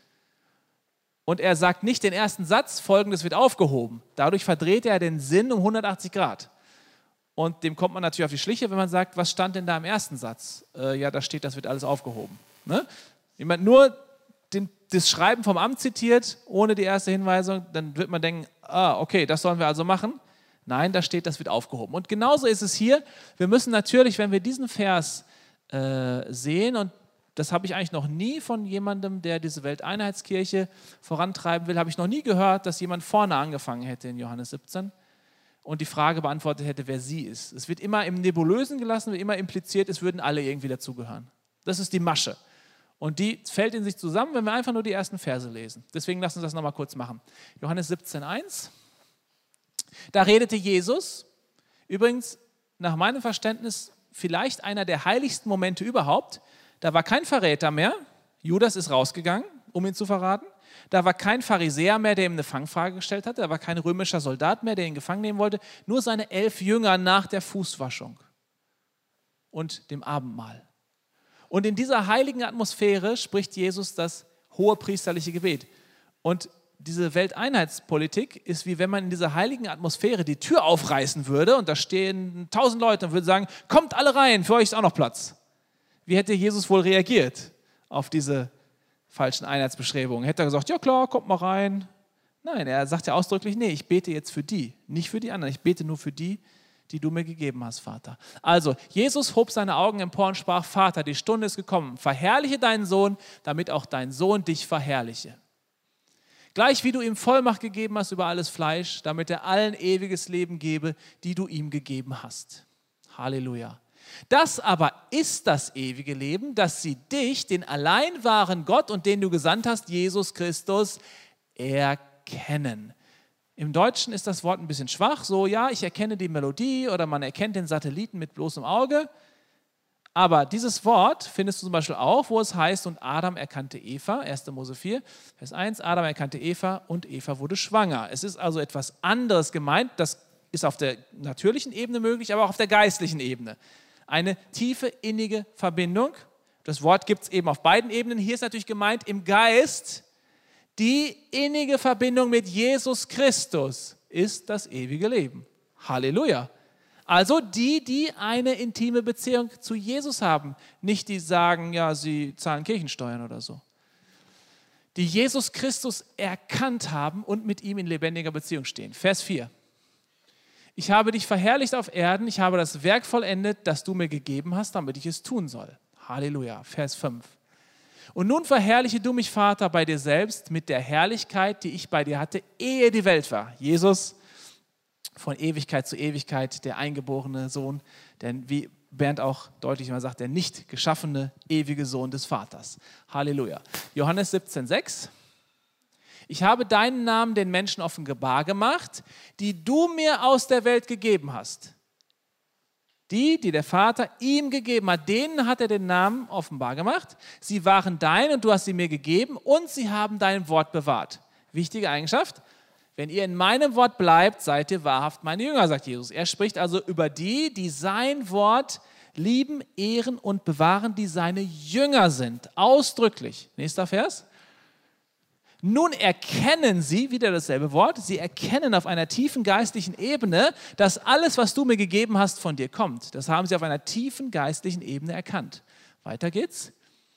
Und er sagt nicht den ersten Satz, Folgendes wird aufgehoben. Dadurch verdreht er den Sinn um 180 Grad. Und dem kommt man natürlich auf die Schliche, wenn man sagt, was stand denn da im ersten Satz? Ja, da steht, das wird alles aufgehoben. Ne? Wenn man nur das Schreiben vom Amt zitiert, ohne die erste Hinweisung, dann wird man denken, okay, das sollen wir also machen. Nein, da steht, das wird aufgehoben. Und genauso ist es hier. Wir müssen natürlich, wenn wir diesen Vers sehen, und das habe ich eigentlich noch nie von jemandem, der diese Welteinheitskirche vorantreiben will, habe ich noch nie gehört, dass jemand vorne angefangen hätte in Johannes 17 und die Frage beantwortet hätte, wer sie ist. Es wird immer im Nebulösen gelassen, wird immer impliziert, es würden alle irgendwie dazugehören. Das ist die Masche. Und die fällt in sich zusammen, wenn wir einfach nur die ersten Verse lesen. Deswegen lassen uns das nochmal kurz machen. Johannes 17,1. Da redete Jesus, übrigens nach meinem Verständnis vielleicht einer der heiligsten Momente überhaupt. Da war kein Verräter mehr, Judas ist rausgegangen, um ihn zu verraten. Da war kein Pharisäer mehr, der ihm eine Fangfrage gestellt hatte. Da war kein römischer Soldat mehr, der ihn gefangen nehmen wollte. Nur seine 11 Jünger nach der Fußwaschung und dem Abendmahl. Und in dieser heiligen Atmosphäre spricht Jesus das hohepriesterliche Gebet. Und diese Welteinheitspolitik ist wie wenn man in dieser heiligen Atmosphäre die Tür aufreißen würde und da stehen 1000 Leute und würden sagen, kommt alle rein, für euch ist auch noch Platz. Wie hätte Jesus wohl reagiert auf diese falschen Einheitsbeschreibungen? Hätte er gesagt, ja klar, kommt mal rein. Nein, er sagt ja ausdrücklich, nee, ich bete jetzt für die, nicht für die anderen. Ich bete nur für die, die du mir gegeben hast, Vater. Also, Jesus hob seine Augen empor und sprach, Vater, die Stunde ist gekommen, verherrliche deinen Sohn, damit auch dein Sohn dich verherrliche. Gleich wie du ihm Vollmacht gegeben hast über alles Fleisch, damit er allen ewiges Leben gebe, die du ihm gegeben hast. Halleluja. Das aber ist das ewige Leben, dass sie dich, den allein wahren Gott und den du gesandt hast, Jesus Christus, erkennen. Im Deutschen ist das Wort ein bisschen schwach, so ja, ich erkenne die Melodie oder man erkennt den Satelliten mit bloßem Auge. Aber dieses Wort findest du zum Beispiel auch, wo es heißt, und Adam erkannte Eva, 1. Mose 4, Vers 1, Adam erkannte Eva und Eva wurde schwanger. Es ist also etwas anderes gemeint, das ist auf der natürlichen Ebene möglich, aber auch auf der geistlichen Ebene. Eine tiefe, innige Verbindung. Das Wort gibt es eben auf beiden Ebenen. Hier ist natürlich gemeint im Geist, die innige Verbindung mit Jesus Christus ist das ewige Leben. Halleluja. Also die eine intime Beziehung zu Jesus haben. Nicht die sagen, ja, sie zahlen Kirchensteuern oder so. Die Jesus Christus erkannt haben und mit ihm in lebendiger Beziehung stehen. Vers 4. Ich habe dich verherrlicht auf Erden, ich habe das Werk vollendet, das du mir gegeben hast, damit ich es tun soll. Halleluja. Vers 5. Und nun verherrliche du mich, Vater, bei dir selbst mit der Herrlichkeit, die ich bei dir hatte, ehe die Welt war. Jesus von Ewigkeit zu Ewigkeit, der eingeborene Sohn. Denn wie Bernd auch deutlich immer sagt, der nicht geschaffene, ewige Sohn des Vaters. Halleluja. Johannes 17,6. Ich habe deinen Namen den Menschen offenbar gemacht, die du mir aus der Welt gegeben hast. Die der Vater ihm gegeben hat, denen hat er den Namen offenbar gemacht. Sie waren dein und du hast sie mir gegeben und sie haben dein Wort bewahrt. Wichtige Eigenschaft. Wenn ihr in meinem Wort bleibt, seid ihr wahrhaft meine Jünger, sagt Jesus. Er spricht also über die sein Wort lieben, ehren und bewahren, die seine Jünger sind. Ausdrücklich. Nächster Vers. Nun erkennen sie, wieder dasselbe Wort, sie erkennen auf einer tiefen geistlichen Ebene, dass alles, was du mir gegeben hast, von dir kommt. Das haben sie auf einer tiefen geistlichen Ebene erkannt. Weiter geht's.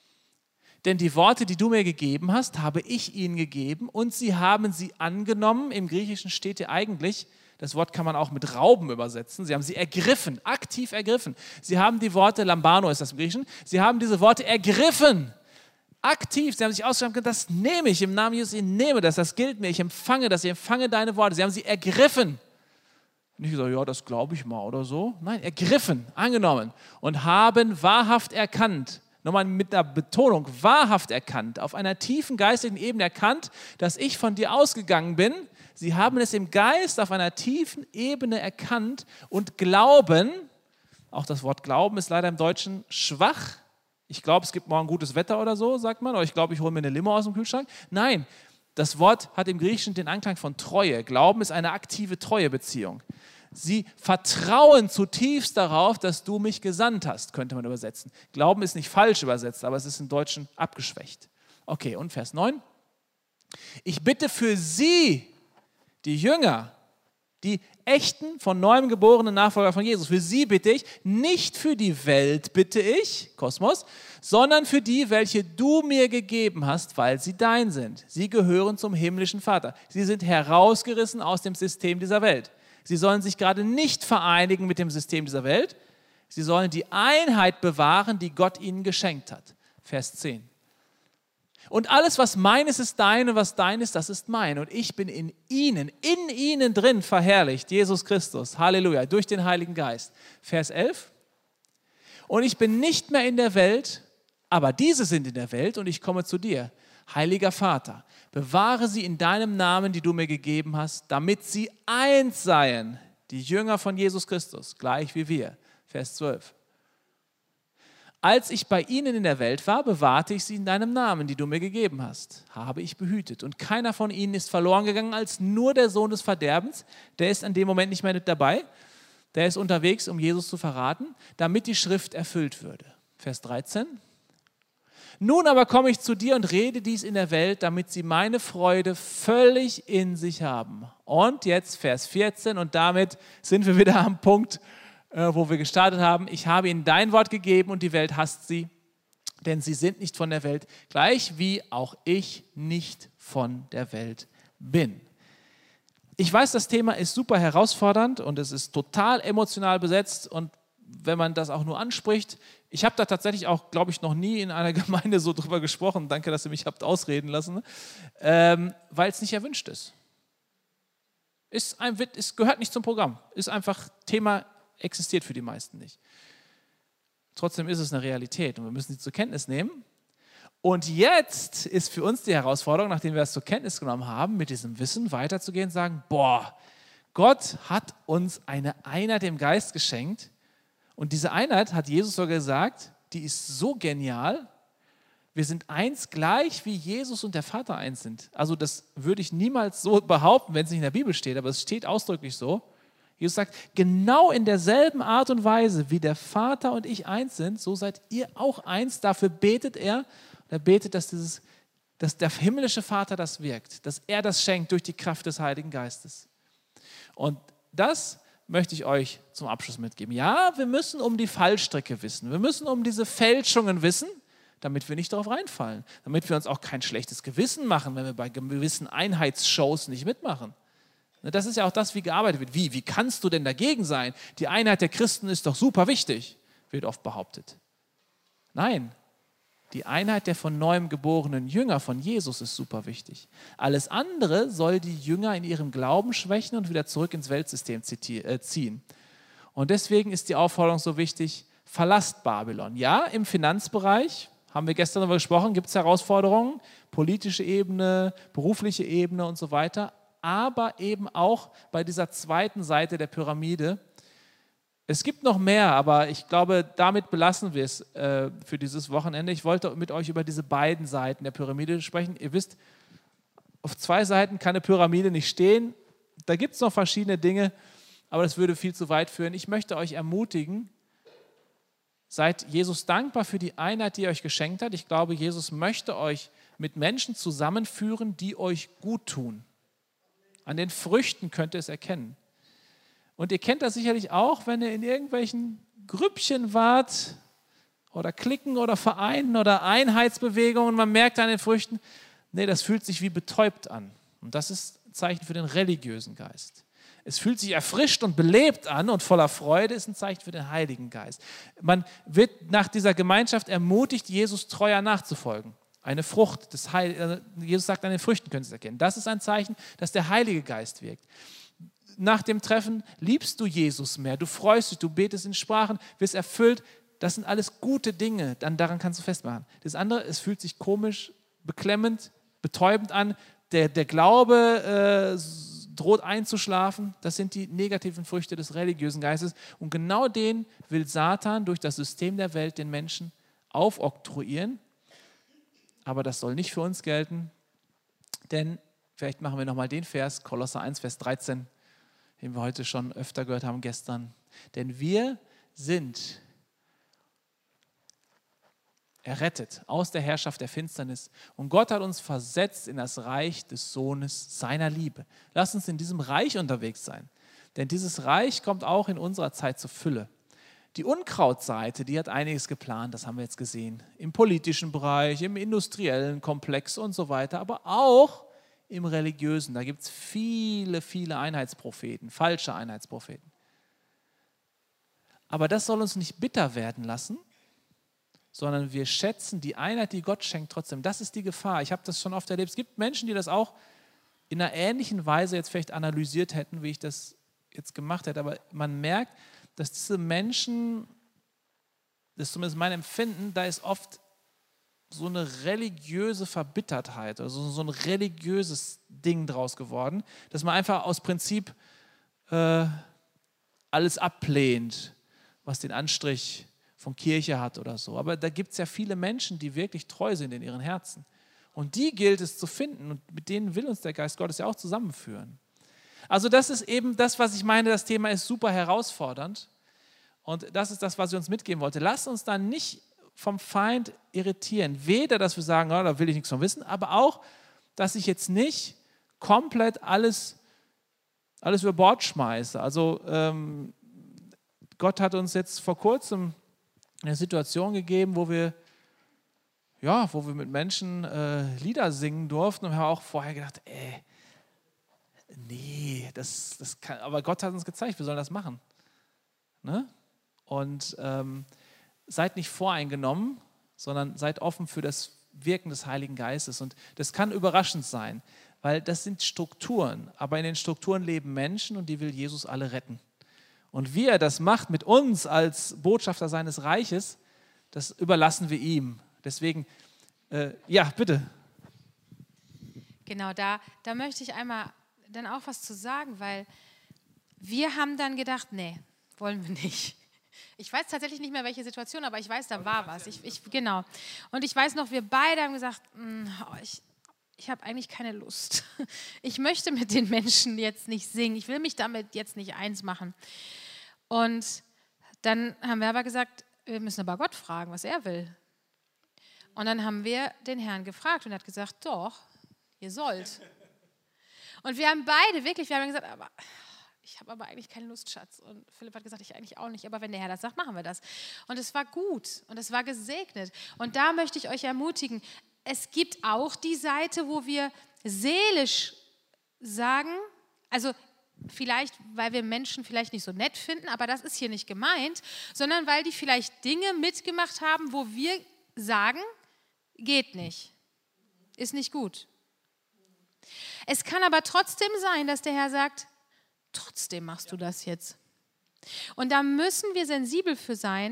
Denn die Worte, die du mir gegeben hast, habe ich ihnen gegeben und sie haben sie angenommen. Im Griechischen steht hier eigentlich, das Wort kann man auch mit Rauben übersetzen. Sie haben sie ergriffen, aktiv ergriffen. Sie haben die Worte, Lambano ist das im Griechischen, sie haben diese Worte ergriffen. Aktiv, sie haben sich ausgesprochen, das nehme ich im Namen Jesus, ich nehme das gilt mir, ich empfange das, ich empfange deine Worte. Sie haben sie ergriffen. Nicht gesagt, ja, das glaube ich mal oder so. Nein, ergriffen, angenommen und haben wahrhaft erkannt. Nochmal mit einer Betonung, wahrhaft erkannt, auf einer tiefen geistigen Ebene erkannt, dass ich von dir ausgegangen bin. Sie haben es im Geist auf einer tiefen Ebene erkannt und glauben, auch das Wort Glauben ist leider im Deutschen schwach. Ich glaube, es gibt morgen gutes Wetter oder so, sagt man, oder ich glaube, ich hole mir eine Limo aus dem Kühlschrank. Nein, das Wort hat im Griechischen den Anklang von Treue. Glauben ist eine aktive Treuebeziehung. Sie vertrauen zutiefst darauf, dass du mich gesandt hast, könnte man übersetzen. Glauben ist nicht falsch übersetzt, aber es ist im Deutschen abgeschwächt. Okay, und Vers 9. Ich bitte für sie, die Jünger, die echten, von neuem geborenen Nachfolger von Jesus, für sie bitte ich, nicht für die Welt bitte ich, Kosmos, sondern für die, welche du mir gegeben hast, weil sie dein sind. Sie gehören zum himmlischen Vater. Sie sind herausgerissen aus dem System dieser Welt. Sie sollen sich gerade nicht vereinigen mit dem System dieser Welt. Sie sollen die Einheit bewahren, die Gott ihnen geschenkt hat. Vers 10. Und alles, was mein ist, ist dein und was dein ist, das ist mein. Und ich bin in ihnen drin verherrlicht, Jesus Christus, Halleluja, durch den Heiligen Geist. Vers 11. Und ich bin nicht mehr in der Welt, aber diese sind in der Welt und ich komme zu dir. Heiliger Vater, bewahre sie in deinem Namen, die du mir gegeben hast, damit sie eins seien, die Jünger von Jesus Christus, gleich wie wir. Vers 12. Als ich bei ihnen in der Welt war, bewahrte ich sie in deinem Namen, die du mir gegeben hast, habe ich behütet. Und keiner von ihnen ist verloren gegangen, als nur der Sohn des Verderbens. Der ist an dem Moment nicht mehr mit dabei. Der ist unterwegs, um Jesus zu verraten, damit die Schrift erfüllt würde. Vers 13. Nun aber komme ich zu dir und rede dies in der Welt, damit sie meine Freude völlig in sich haben. Und jetzt Vers 14 und damit sind wir wieder am Punkt, wo wir gestartet haben. Ich habe ihnen dein Wort gegeben und die Welt hasst sie, denn sie sind nicht von der Welt, gleich wie auch ich nicht von der Welt bin. Ich weiß, das Thema ist super herausfordernd und es ist total emotional besetzt und wenn man das auch nur anspricht, ich habe da tatsächlich auch, glaube ich, noch nie in einer Gemeinde so drüber gesprochen, danke, dass ihr mich habt ausreden lassen, weil es nicht erwünscht ist. Es gehört nicht zum Programm, ist einfach Thema, existiert für die meisten nicht. Trotzdem ist es eine Realität und wir müssen sie zur Kenntnis nehmen. Und jetzt ist für uns die Herausforderung, nachdem wir es zur Kenntnis genommen haben, mit diesem Wissen weiterzugehen und sagen, Gott hat uns eine Einheit im Geist geschenkt und diese Einheit, hat Jesus sogar gesagt, die ist so genial, wir sind eins gleich, wie Jesus und der Vater eins sind. Also das würde ich niemals so behaupten, wenn es nicht in der Bibel steht, aber es steht ausdrücklich so. Jesus sagt, genau in derselben Art und Weise, wie der Vater und ich eins sind, so seid ihr auch eins. Dafür betet er. Er betet, dass der himmlische Vater das wirkt, dass er das schenkt durch die Kraft des Heiligen Geistes. Und das möchte ich euch zum Abschluss mitgeben. Ja, wir müssen um die Fallstricke wissen. Wir müssen um diese Fälschungen wissen, damit wir nicht darauf reinfallen. Damit wir uns auch kein schlechtes Gewissen machen, wenn wir bei gewissen Einheitsshows nicht mitmachen. Das ist ja auch das, wie gearbeitet wird. Wie kannst du denn dagegen sein? Die Einheit der Christen ist doch super wichtig, wird oft behauptet. Nein, die Einheit der von neuem geborenen Jünger von Jesus ist super wichtig. Alles andere soll die Jünger in ihrem Glauben schwächen und wieder zurück ins Weltsystem ziehen. Und deswegen ist die Aufforderung so wichtig, verlasst Babylon. Ja, im Finanzbereich, haben wir gestern darüber gesprochen, gibt es Herausforderungen, politische Ebene, berufliche Ebene und so weiter, aber eben auch bei dieser zweiten Seite der Pyramide. Es gibt noch mehr, aber ich glaube, damit belassen wir es für dieses Wochenende. Ich wollte mit euch über diese beiden Seiten der Pyramide sprechen. Ihr wisst, auf zwei Seiten kann eine Pyramide nicht stehen. Da gibt es noch verschiedene Dinge, aber das würde viel zu weit führen. Ich möchte euch ermutigen, seid Jesus dankbar für die Einheit, die er euch geschenkt hat. Ich glaube, Jesus möchte euch mit Menschen zusammenführen, die euch gut tun. An den Früchten könnt ihr es erkennen. Und ihr kennt das sicherlich auch, wenn ihr in irgendwelchen Grüppchen wart oder Cliquen oder Vereinen oder Einheitsbewegungen. Man merkt an den Früchten, nee, das fühlt sich wie betäubt an. Und das ist ein Zeichen für den religiösen Geist. Es fühlt sich erfrischt und belebt an und voller Freude ist ein Zeichen für den Heiligen Geist. Man wird nach dieser Gemeinschaft ermutigt, Jesus treuer nachzufolgen. Eine Frucht des Jesus sagt, an den Früchten könnt ihr es erkennen. Das ist ein Zeichen, dass der Heilige Geist wirkt. Nach dem Treffen liebst du Jesus mehr, du freust dich, du betest in Sprachen, wirst erfüllt. Das sind alles gute Dinge, daran kannst du festmachen. Das andere, es fühlt sich komisch, beklemmend, betäubend an. Der Glaube droht einzuschlafen. Das sind die negativen Früchte des religiösen Geistes. Und genau den will Satan durch das System der Welt den Menschen aufoktroyieren. Aber das soll nicht für uns gelten, denn vielleicht machen wir nochmal den Vers, Kolosser 1, Vers 13, den wir heute schon öfter gehört haben gestern. Denn wir sind errettet aus der Herrschaft der Finsternis und Gott hat uns versetzt in das Reich des Sohnes seiner Liebe. Lasst uns in diesem Reich unterwegs sein, denn dieses Reich kommt auch in unserer Zeit zur Fülle. Die Unkrautseite, die hat einiges geplant, das haben wir jetzt gesehen, im politischen Bereich, im industriellen Komplex und so weiter, aber auch im religiösen. Da gibt es viele, viele Einheitspropheten, falsche Einheitspropheten. Aber das soll uns nicht bitter werden lassen, sondern wir schätzen die Einheit, die Gott schenkt, trotzdem. Das ist die Gefahr. Ich habe das schon oft erlebt. Es gibt Menschen, die das auch in einer ähnlichen Weise jetzt vielleicht analysiert hätten, wie ich das jetzt gemacht hätte. Aber man merkt, dass diese Menschen, das ist zumindest mein Empfinden, da ist oft so eine religiöse Verbittertheit, also so ein religiöses Ding draus geworden, dass man einfach aus Prinzip alles ablehnt, was den Anstrich von Kirche hat oder so. Aber da gibt es ja viele Menschen, die wirklich treu sind in ihren Herzen. Und die gilt es zu finden und mit denen will uns der Geist Gottes ja auch zusammenführen. Also das ist eben das, was ich meine, das Thema ist super herausfordernd und das ist das, was ich uns mitgeben wollte. Lasst uns dann nicht vom Feind irritieren. Weder, dass wir sagen, oh, da will ich nichts von wissen, aber auch, dass ich jetzt nicht komplett alles über Bord schmeiße. Also Gott hat uns jetzt vor kurzem eine Situation gegeben, wo wir mit Menschen Lieder singen durften und wir haben auch vorher gedacht, nee, das kann, aber Gott hat uns gezeigt, wir sollen das machen. Ne? Und seid nicht voreingenommen, sondern seid offen für das Wirken des Heiligen Geistes. Und das kann überraschend sein, weil das sind Strukturen, aber in den Strukturen leben Menschen und die will Jesus alle retten. Und wie er das macht mit uns als Botschafter seines Reiches, das überlassen wir ihm. Deswegen, ja, bitte. Genau, da möchte ich einmal dann auch was zu sagen, weil wir haben dann gedacht, nee, wollen wir nicht. Ich weiß tatsächlich nicht mehr, welche Situation, aber ich weiß, da war was. Genau. Und ich weiß noch, wir beide haben gesagt, ich habe eigentlich keine Lust. Ich möchte mit den Menschen jetzt nicht singen. Ich will mich damit jetzt nicht eins machen. Und dann haben wir aber gesagt, wir müssen aber Gott fragen, was er will. Und dann haben wir den Herrn gefragt und er hat gesagt, doch, ihr sollt. Und wir haben beide wirklich, wir haben gesagt, aber ich habe aber eigentlich keine Lust, Schatz. Und Philipp hat gesagt, ich eigentlich auch nicht. Aber wenn der Herr das sagt, machen wir das. Und es war gut und es war gesegnet. Und da möchte ich euch ermutigen, es gibt auch die Seite, wo wir seelisch sagen, also vielleicht, weil wir Menschen vielleicht nicht so nett finden, aber das ist hier nicht gemeint, sondern weil die vielleicht Dinge mitgemacht haben, wo wir sagen, geht nicht, ist nicht gut. Es kann aber trotzdem sein, dass der Herr sagt, trotzdem machst du das jetzt. Und da müssen wir sensibel für sein,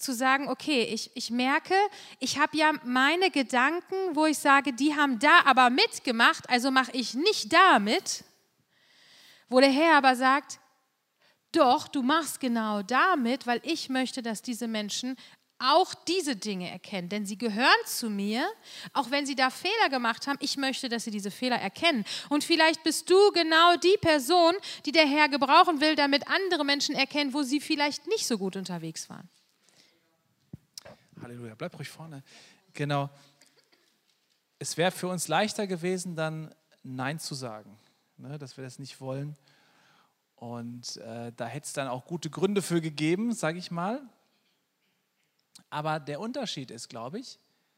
zu sagen, okay, ich merke, ich habe ja meine Gedanken, wo ich sage, die haben da aber mitgemacht, also mache ich nicht da mit, wo der Herr aber sagt, doch, du machst genau damit, weil ich möchte, dass diese Menschen auch diese Dinge erkennen, denn sie gehören zu mir, auch wenn sie da Fehler gemacht haben, ich möchte, dass sie diese Fehler erkennen. Und vielleicht bist du genau die Person, die der Herr gebrauchen will, damit andere Menschen erkennen, wo sie vielleicht nicht so gut unterwegs waren. Halleluja, bleib ruhig vorne. Genau. Es wäre für uns leichter gewesen, dann Nein zu sagen, ne, dass wir das nicht wollen. Und da hätte es dann auch gute Gründe für gegeben, sage ich mal. Aber der Unterschied ist, glaube ich,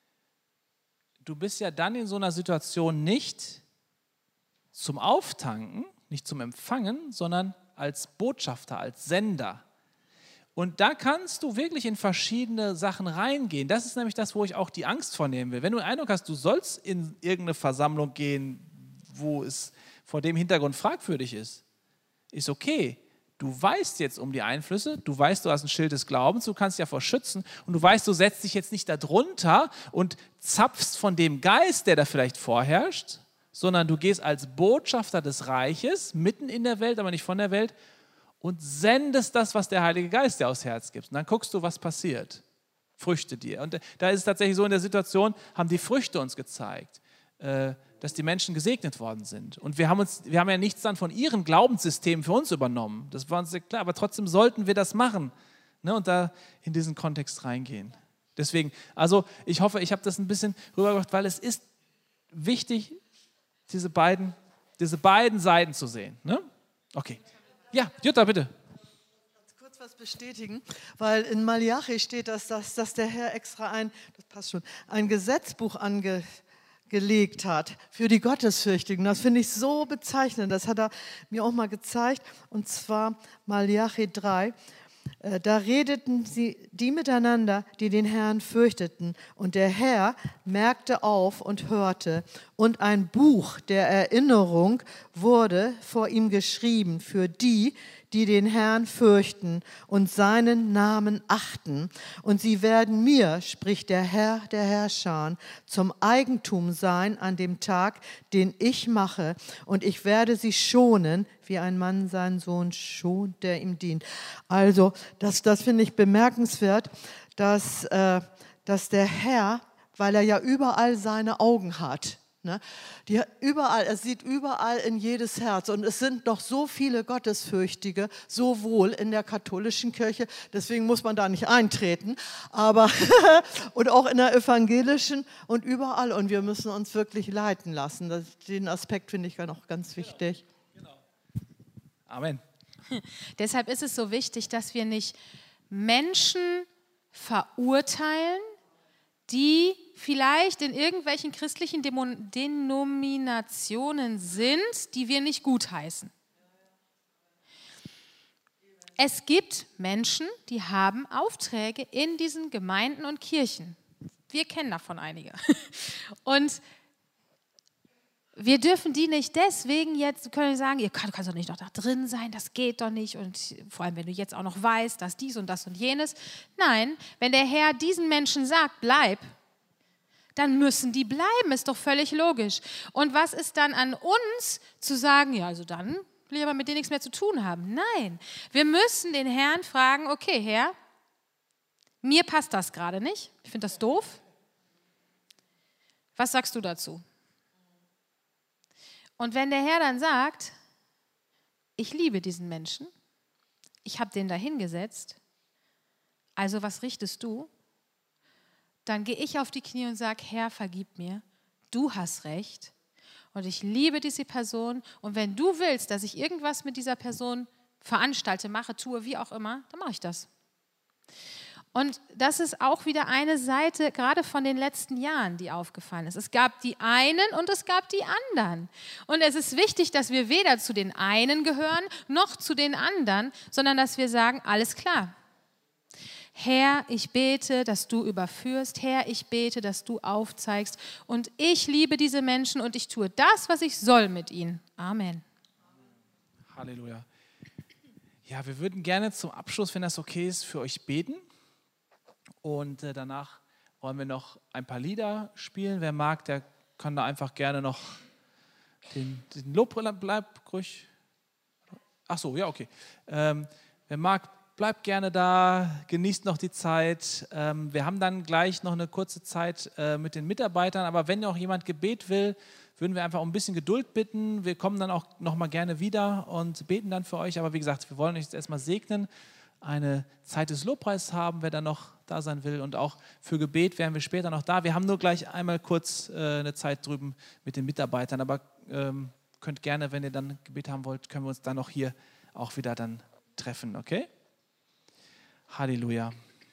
du bist ja dann in so einer Situation nicht zum Auftanken, nicht zum Empfangen, sondern als Botschafter, als Sender. Und da kannst du wirklich in verschiedene Sachen reingehen. Das ist nämlich das, wo ich auch die Angst vornehmen will. Wenn du den Eindruck hast, du sollst in irgendeine Versammlung gehen, wo es vor dem Hintergrund fragwürdig ist okay. Du weißt jetzt um die Einflüsse, du weißt, du hast ein Schild des Glaubens, du kannst dich davor schützen und du weißt, du setzt dich jetzt nicht darunter und zapfst von dem Geist, der da vielleicht vorherrscht, sondern du gehst als Botschafter des Reiches, mitten in der Welt, aber nicht von der Welt, und sendest das, was der Heilige Geist dir aufs Herz gibt. Und dann guckst du, was passiert. Früchte dir. Und da ist es tatsächlich so, in der Situation haben die Früchte uns gezeigt, dass die Menschen gesegnet worden sind. Und wir haben ja nichts dann von ihren Glaubenssystemen für uns übernommen. Das war uns sehr klar, aber trotzdem sollten wir das machen, ne, und da in diesen Kontext reingehen. Deswegen, also ich hoffe, ich habe das ein bisschen rübergebracht, weil es ist wichtig, diese beiden Seiten zu sehen. Ne? Okay. Ja, Jutta, bitte. Kurz was bestätigen, weil in Malachi steht, dass der Herr extra ein Gesetzbuch angelegt hat für die Gottesfürchtigen. Das finde ich so bezeichnend. Das hat er mir auch mal gezeigt. Und zwar Malachi 3. Da redeten die miteinander, die den Herrn fürchteten. Und der Herr merkte auf und hörte. Und ein Buch der Erinnerung wurde vor ihm geschrieben für die, die den Herrn fürchten und seinen Namen achten. Und sie werden mir, spricht der Herr der Herrscher, zum Eigentum sein an dem Tag, den ich mache. Und ich werde sie schonen, wie ein Mann seinen Sohn schont, der ihm dient. Also, das finde ich bemerkenswert, dass der Herr, weil er ja überall seine Augen hat, ne, er sieht überall in jedes Herz. Und es sind noch so viele Gottesfürchtige, sowohl in der katholischen Kirche, deswegen muss man da nicht eintreten, aber und auch in der evangelischen und überall. Und wir müssen uns wirklich leiten lassen. Den Aspekt finde ich ja noch ganz wichtig. Genau. Amen. Deshalb ist es so wichtig, dass wir nicht Menschen verurteilen, die vielleicht in irgendwelchen christlichen Denominationen sind, die wir nicht gutheißen. Es gibt Menschen, die haben Aufträge in diesen Gemeinden und Kirchen. Wir kennen davon einige. Und wir dürfen die nicht deswegen jetzt, können wir sagen, du kannst doch nicht noch da drin sein, das geht doch nicht. Und vor allem, wenn du jetzt auch noch weißt, dass dies und das und jenes. Nein, wenn der Herr diesen Menschen sagt, bleib, dann müssen die bleiben, ist doch völlig logisch. Und was ist dann an uns zu sagen, ja, also dann will ich aber mit denen nichts mehr zu tun haben. Nein, wir müssen den Herrn fragen, okay, Herr, mir passt das gerade nicht, ich finde das doof. Was sagst du dazu? Und wenn der Herr dann sagt, ich liebe diesen Menschen, ich habe den da hingesetzt, also was richtest du? Dann gehe ich auf die Knie und sage, Herr, vergib mir, du hast recht und ich liebe diese Person und wenn du willst, dass ich irgendwas mit dieser Person veranstalte, mache, tue, wie auch immer, dann mache ich das. Und das ist auch wieder eine Seite, gerade von den letzten Jahren, die aufgefallen ist. Es gab die einen und es gab die anderen. Und es ist wichtig, dass wir weder zu den einen gehören, noch zu den anderen, sondern dass wir sagen, alles klar. Herr, ich bete, dass du überführst. Herr, ich bete, dass du aufzeigst. Und ich liebe diese Menschen und ich tue das, was ich soll mit ihnen. Amen. Halleluja. Ja, wir würden gerne zum Abschluss, wenn das okay ist, für euch beten. Und danach wollen wir noch ein paar Lieder spielen. Wer mag, der kann da einfach gerne noch den Lob bleibt ruhig. Ach so, ja, okay. Wer mag, bleibt gerne da, genießt noch die Zeit. Wir haben dann gleich noch eine kurze Zeit mit den Mitarbeitern, aber wenn auch jemand Gebet will, würden wir einfach um ein bisschen Geduld bitten. Wir kommen dann auch noch mal gerne wieder und beten dann für euch. Aber wie gesagt, wir wollen euch jetzt erstmal segnen, eine Zeit des Lobpreises haben, wer dann noch da sein will. Und auch für Gebet wären wir später noch da. Wir haben nur gleich einmal kurz eine Zeit drüben mit den Mitarbeitern. Aber könnt gerne, wenn ihr dann Gebet haben wollt, können wir uns dann noch hier auch wieder dann treffen, okay? Halleluja.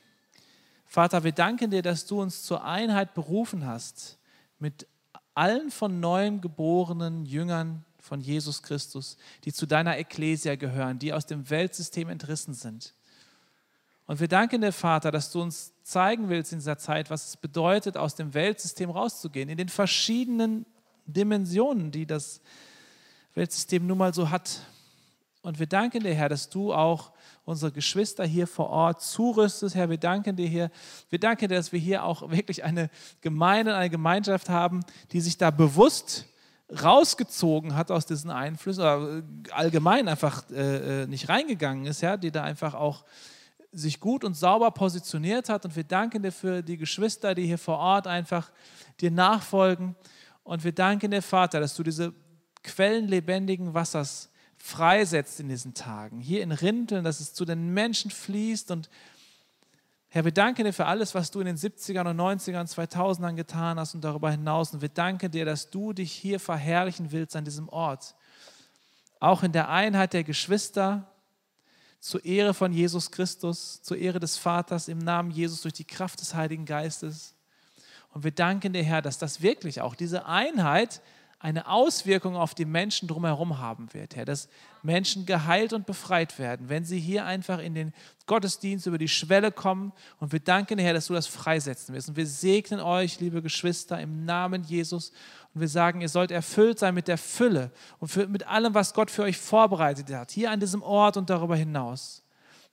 Vater, wir danken dir, dass du uns zur Einheit berufen hast mit allen von neuem geborenen Jüngern von Jesus Christus, die zu deiner Ekklesia gehören, die aus dem Weltsystem entrissen sind. Und wir danken dir, Vater, dass du uns zeigen willst in dieser Zeit, was es bedeutet, aus dem Weltsystem rauszugehen, in den verschiedenen Dimensionen, die das Weltsystem nun mal so hat. Und wir danken dir, Herr, dass du auch unsere Geschwister hier vor Ort zurüstest. Herr, wir danken dir, dass wir hier auch wirklich eine Gemeinde, eine Gemeinschaft haben, die sich da bewusst rausgezogen hat aus diesen Einflüssen, oder allgemein einfach nicht reingegangen ist, ja, die da einfach auch sich gut und sauber positioniert hat. Und wir danken dir für die Geschwister, die hier vor Ort einfach dir nachfolgen. Und wir danken dir, Vater, dass du diese Quellen lebendigen Wassers freisetzt in diesen Tagen. Hier in Rinteln, dass es zu den Menschen fließt. Und Herr, wir danken dir für alles, was du in den 70ern und 90ern, 2000ern getan hast und darüber hinaus. Und wir danken dir, dass du dich hier verherrlichen willst an diesem Ort. Auch in der Einheit der Geschwister, zur Ehre von Jesus Christus, zur Ehre des Vaters, im Namen Jesus, durch die Kraft des Heiligen Geistes. Und wir danken dir, Herr, dass das wirklich auch, diese Einheit, eine Auswirkung auf die Menschen drumherum haben wird, Herr, dass Menschen geheilt und befreit werden, wenn sie hier einfach in den Gottesdienst über die Schwelle kommen. Und wir danken dir, Herr, dass du das freisetzen wirst. Und wir segnen euch, liebe Geschwister, im Namen Jesus. Und wir sagen, ihr sollt erfüllt sein mit der Fülle und mit allem, was Gott für euch vorbereitet hat, hier an diesem Ort und darüber hinaus.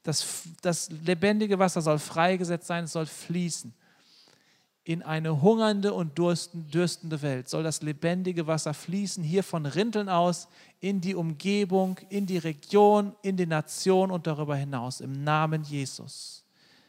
Das lebendige Wasser soll freigesetzt sein, es soll fließen. In eine hungernde und dürstende Welt soll das lebendige Wasser fließen, hier von Rinteln aus, in die Umgebung, in die Region, in die Nation und darüber hinaus. Im Namen Jesus.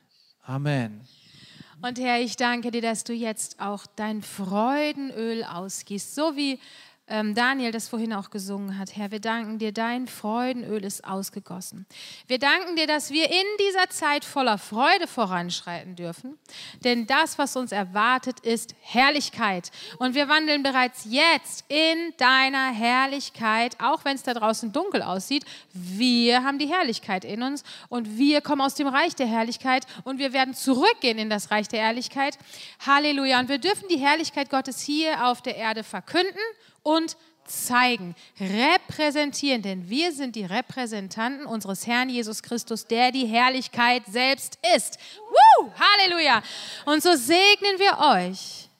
Amen. Und Herr, ich danke dir, dass du jetzt auch dein Freudenöl ausgießt, so wie Daniel das vorhin auch gesungen hat. Herr, wir danken dir, dein Freudenöl ist ausgegossen. Wir danken dir, dass wir in dieser Zeit voller Freude voranschreiten dürfen, denn das, was uns erwartet, ist Herrlichkeit. Und wir wandeln bereits jetzt in deiner Herrlichkeit, auch wenn es da draußen dunkel aussieht. Wir haben die Herrlichkeit in uns und wir kommen aus dem Reich der Herrlichkeit und wir werden zurückgehen in das Reich der Herrlichkeit. Halleluja. Und wir dürfen die Herrlichkeit Gottes hier auf der Erde verkünden und zeigen, repräsentieren, denn wir sind die Repräsentanten unseres Herrn Jesus Christus, der die Herrlichkeit selbst ist. Halleluja! Und so segnen wir euch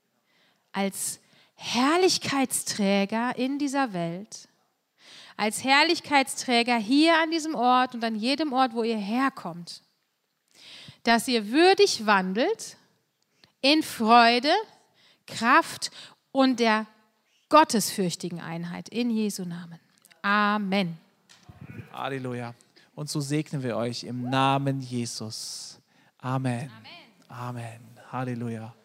als Herrlichkeitsträger in dieser Welt, als Herrlichkeitsträger hier an diesem Ort und an jedem Ort, wo ihr herkommt, dass ihr würdig wandelt in Freude, Kraft und der gottesfürchtigen Einheit in Jesu Namen. Amen. Halleluja. Und so segnen wir euch im Namen Jesus. Amen. Amen. Amen. Halleluja.